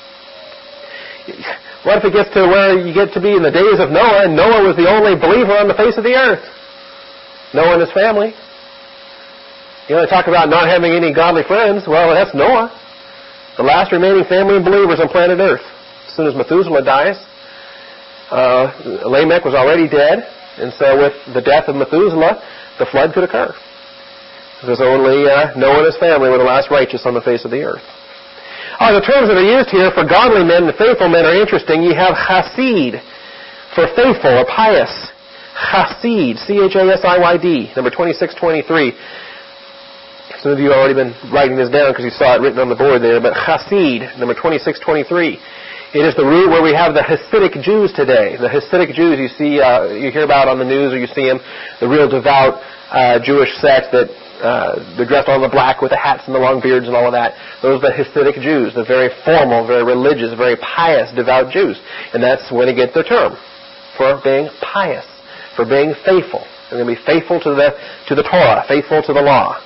What if it gets to where you get to be in the days of Noah, and Noah was the only believer on the face of the earth? Noah and his family. You know, they talk about not having any godly friends. Well, that's Noah. The last remaining family of believers on planet Earth. As soon as Methuselah dies, Lamech was already dead, and so with the death of Methuselah, the flood could occur. Because only Noah and his family were the last righteous on the face of the earth. The terms that are used here for godly men and faithful men are interesting. You have chasid for faithful or pious. Chasid, C-H-A-S-I-Y-D, number 2623. Some of you have already been writing this down because you saw it written on the board there, but chasid, number 2623. It is the root where we have the Hasidic Jews today. The Hasidic Jews you see, you hear about on the news, or you see them, the real devout Jewish sect that they're dressed all in the black with the hats and the long beards and all of that. Those are the Hasidic Jews, the very formal, very religious, very pious, devout Jews. And that's where they get their term, for being pious, for being faithful. They're going to be faithful to the Torah, faithful to the law.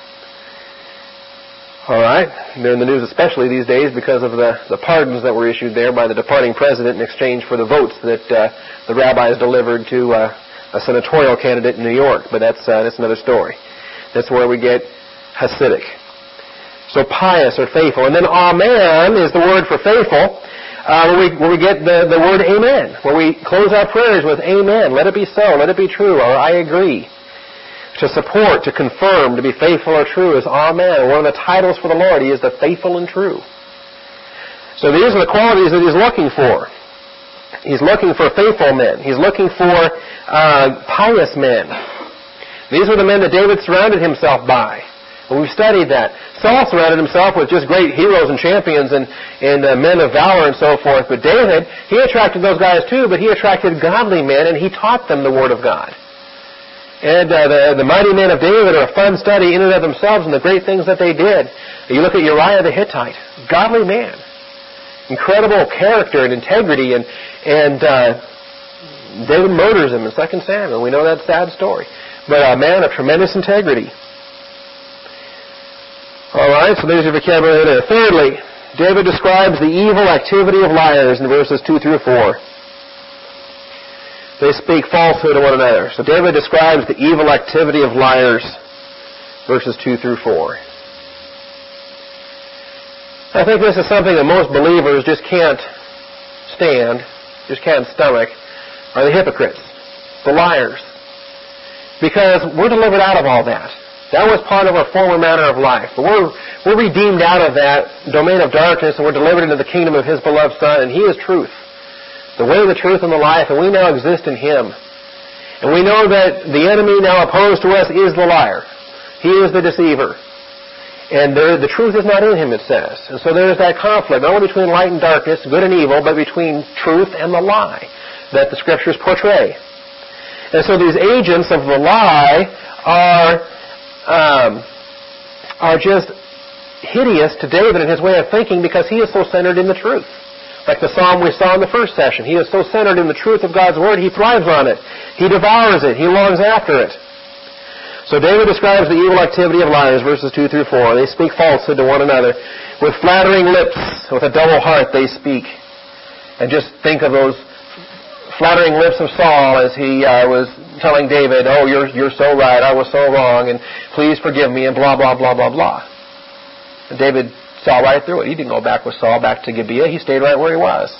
All right. They're in the news especially these days because of the pardons that were issued there by the departing president in exchange for the votes that the rabbis delivered to a senatorial candidate in New York. But that's another story. That's where we get Hasidic. So pious or faithful. And then amen is the word for faithful, where we get the word amen, where we close our prayers with amen. Let it be so. Let it be true. Or I agree. To support, to confirm, to be faithful or true is amen. One of the titles for the Lord, He is the faithful and true. So these are the qualities that He's looking for. He's looking for faithful men. He's looking for pious men. These were the men that David surrounded himself by. And we've studied that. Saul surrounded himself with just great heroes and champions and men of valor and so forth. But David, he attracted those guys too, but he attracted godly men and he taught them the Word of God. And the mighty men of David are a fun study in and of themselves and the great things that they did. You look at Uriah the Hittite, godly man. Incredible character and integrity, and David murders him in 2 Samuel. We know that sad story. But a man of tremendous integrity. All right, so there's your vocabulary there. Thirdly, David describes the evil activity of liars in verses 2 through 4. They speak falsehood to one another. So David describes the evil activity of liars, verses 2 through 4. I think this is something that most believers just can't stand, just can't stomach, are the hypocrites, the liars, because we're delivered out of all that. That was part of our former manner of life. But we're redeemed out of that domain of darkness, and we're delivered into the kingdom of His beloved Son, and He is truth. The way, the truth, and the life, and we now exist in Him. And we know that the enemy now opposed to us is the liar. He is the deceiver. And the truth is not in him, it says. And so there is that conflict, not only between light and darkness, good and evil, but between truth and the lie that the Scriptures portray. And so these agents of the lie are just hideous to David in his way of thinking because he is so centered in the truth. Like the psalm we saw in the first session. He is so centered in the truth of God's Word, he thrives on it. He devours it. He longs after it. So David describes the evil activity of liars, verses 2 through 4. They speak falsehood to one another. With flattering lips, with a double heart they speak. And just think of those flattering lips of Saul as he was telling David, oh, you're so right, I was so wrong, and please forgive me, and blah, blah, blah, blah, blah. And David saw right through it. He didn't go back with Saul back to Gibeah. He stayed right where he was.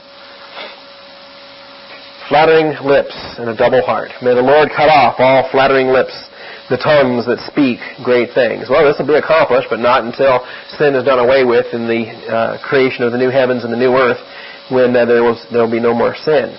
Flattering lips and a double heart. May the Lord cut off all flattering lips, the tongues that speak great things. Well, this will be accomplished, but not until sin is done away with in the creation of the new heavens and the new earth, when there will be no more sin.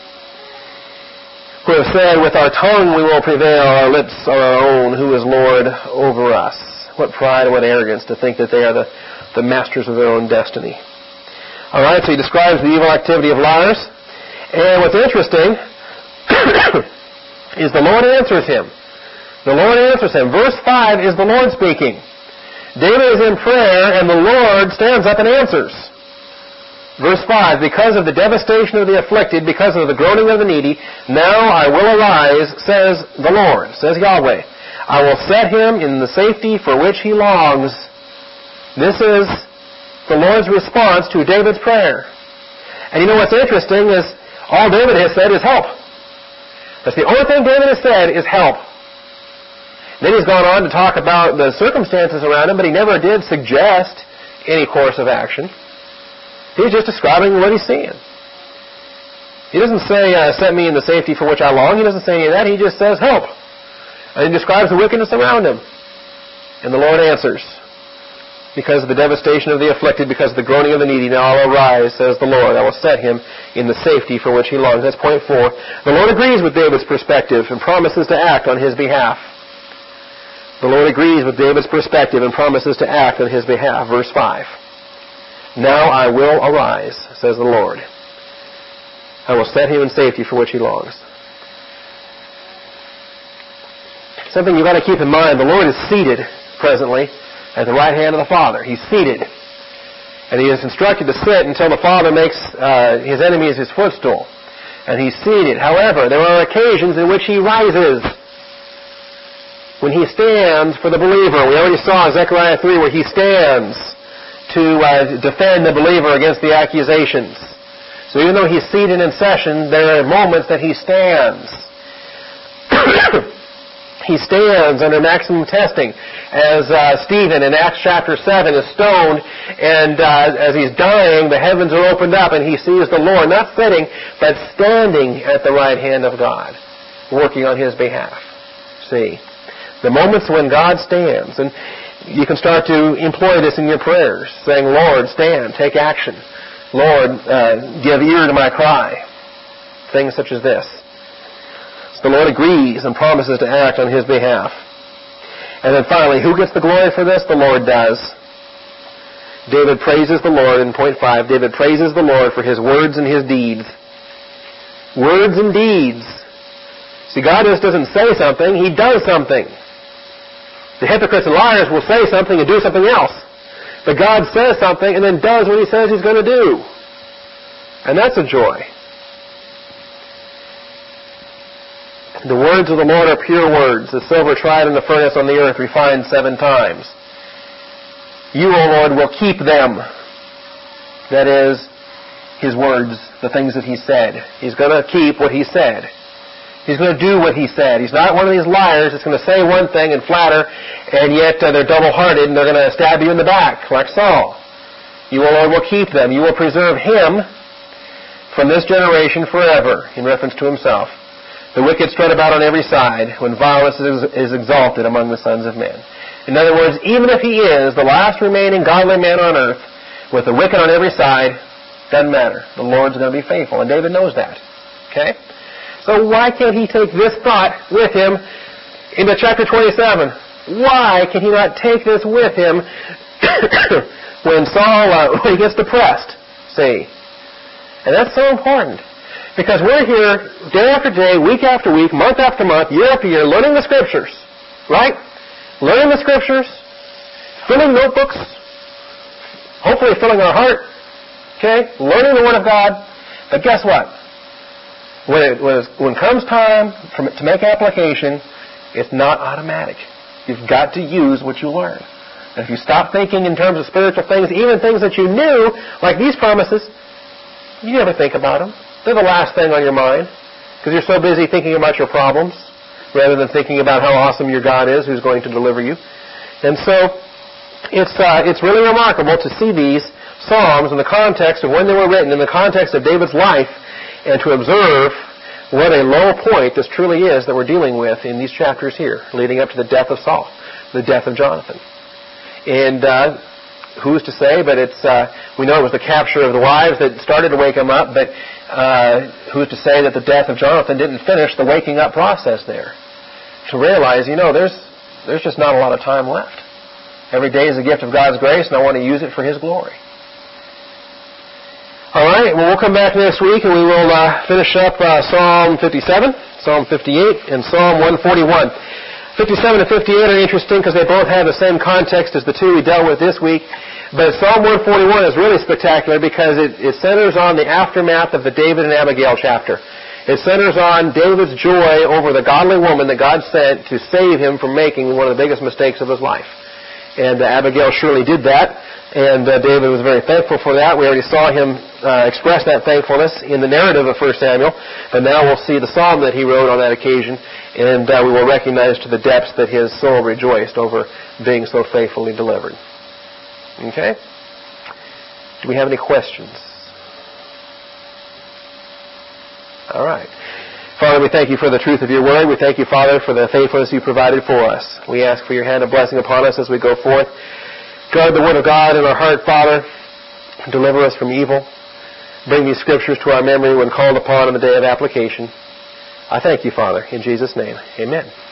We have said, with our tongue we will prevail, our lips are our own, who is Lord over us. What pride and what arrogance to think that they are the masters of their own destiny. All right, so he describes the evil activity of liars. And what's interesting is the Lord answers him. The Lord answers him. Verse 5 is the Lord speaking. David is in prayer, and the Lord stands up and answers. Verse 5, because of the devastation of the afflicted, because of the groaning of the needy, now I will arise, says the Lord, says Yahweh. I will set him in the safety for which he longs. This is the Lord's response to David's prayer. And you know what's interesting is all David has said is help. That's the only thing David has said is help. Then he's gone on to talk about the circumstances around him, but he never did suggest any course of action. He's just describing what he's seeing. He doesn't say, set me in the safety for which I long. He doesn't say any of that. He just says, help. And he describes the wickedness around him. And the Lord answers. Because of the devastation of the afflicted, because of the groaning of the needy, now I'll arise, says the Lord. I will set him in the safety for which he longs. That's point 4. The Lord agrees with David's perspective and promises to act on his behalf. The Lord agrees with David's perspective and promises to act on his behalf. Verse 5. Now I will arise, says the Lord. I will set him in safety for which he longs. Something you've got to keep in mind, the Lord is seated presently at the right hand of the Father. He's seated. And he is instructed to sit until the Father makes his enemies his footstool. And he's seated. However, there are occasions in which he rises. When he stands for the believer. We already saw in Zechariah 3 where he stands to defend the believer against the accusations. So even though he's seated in session, there are moments that he stands. He stands under maximum testing. As Stephen in Acts chapter 7 is stoned, and as he's dying, the heavens are opened up, and he sees the Lord, not sitting, but standing at the right hand of God, working on his behalf. See? The moments when God stands, and you can start to employ this in your prayers, saying, Lord, stand, take action. Lord, give ear to my cry. Things such as this. So the Lord agrees and promises to act on his behalf. And then finally, who gets the glory for this? The Lord does. David praises the Lord in point 5. David praises the Lord for his words and his deeds. Words and deeds. See, God just doesn't say something, he does something. The hypocrites and liars will say something and do something else. But God says something and then does what he says he's going to do. And that's a joy. The words of the Lord are pure words, the silver tried in the furnace on the earth, refined 7 times. You, O Lord, will keep them. That is, his words, the things that he said. He's going to keep what he said. He's going to do what he said. He's not one of these liars that's going to say one thing and flatter, and yet they're double-hearted and they're going to stab you in the back, like Saul. You, O Lord, will keep them. You will preserve him from this generation forever, in reference to himself. The wicked strut about on every side when violence is exalted among the sons of men. In other words, even if he is the last remaining godly man on earth, with the wicked on every side, doesn't matter. The Lord's going to be faithful, and David knows that. Okay? So why can't he take this thought with him into chapter 27? Why can he not take this with him when he gets depressed? See? And that's so important. Because we're here day after day, week after week, month after month, year after year, learning the Scriptures. Right? Learning the Scriptures, filling notebooks, hopefully filling our heart. Okay? Learning the Word of God. But guess what? When comes time to make application, it's not automatic. You've got to use what you learn. And if you stop thinking in terms of spiritual things, even things that you knew, like these promises, you never think about them. They're the last thing on your mind because you're so busy thinking about your problems rather than thinking about how awesome your God is who's going to deliver you. And so it's really remarkable to see these Psalms in the context of when they were written, in the context of David's life, and to observe what a low point this truly is that we're dealing with in these chapters here, leading up to the death of Saul, the death of Jonathan. And who's to say, but we know it was the capture of the wives that started to wake him up, but who's to say that the death of Jonathan didn't finish the waking up process there? To realize, there's just not a lot of time left. Every day is a gift of God's grace, and I want to use it for His glory. All right, well, we'll come back next week, and we will finish up Psalm 57, Psalm 58, and Psalm 141. 57 and 58 are interesting because they both have the same context as the two we dealt with this week. But Psalm 141 is really spectacular because it centers on the aftermath of the David and Abigail chapter. It centers on David's joy over the godly woman that God sent to save him from making one of the biggest mistakes of his life. And Abigail surely did that, and David was very thankful for that. We already saw him express that thankfulness in the narrative of 1 Samuel, but now we'll see the psalm that he wrote on that occasion, and we will recognize to the depths that his soul rejoiced over being so faithfully delivered. Okay? Do we have any questions? All right. Father, we thank you for the truth of your word. We thank you, Father, for the faithfulness you provided for us. We ask for your hand of blessing upon us as we go forth. Guard the word of God in our heart, Father. Deliver us from evil. Bring these scriptures to our memory when called upon in the day of application. I thank you, Father, in Jesus' name. Amen.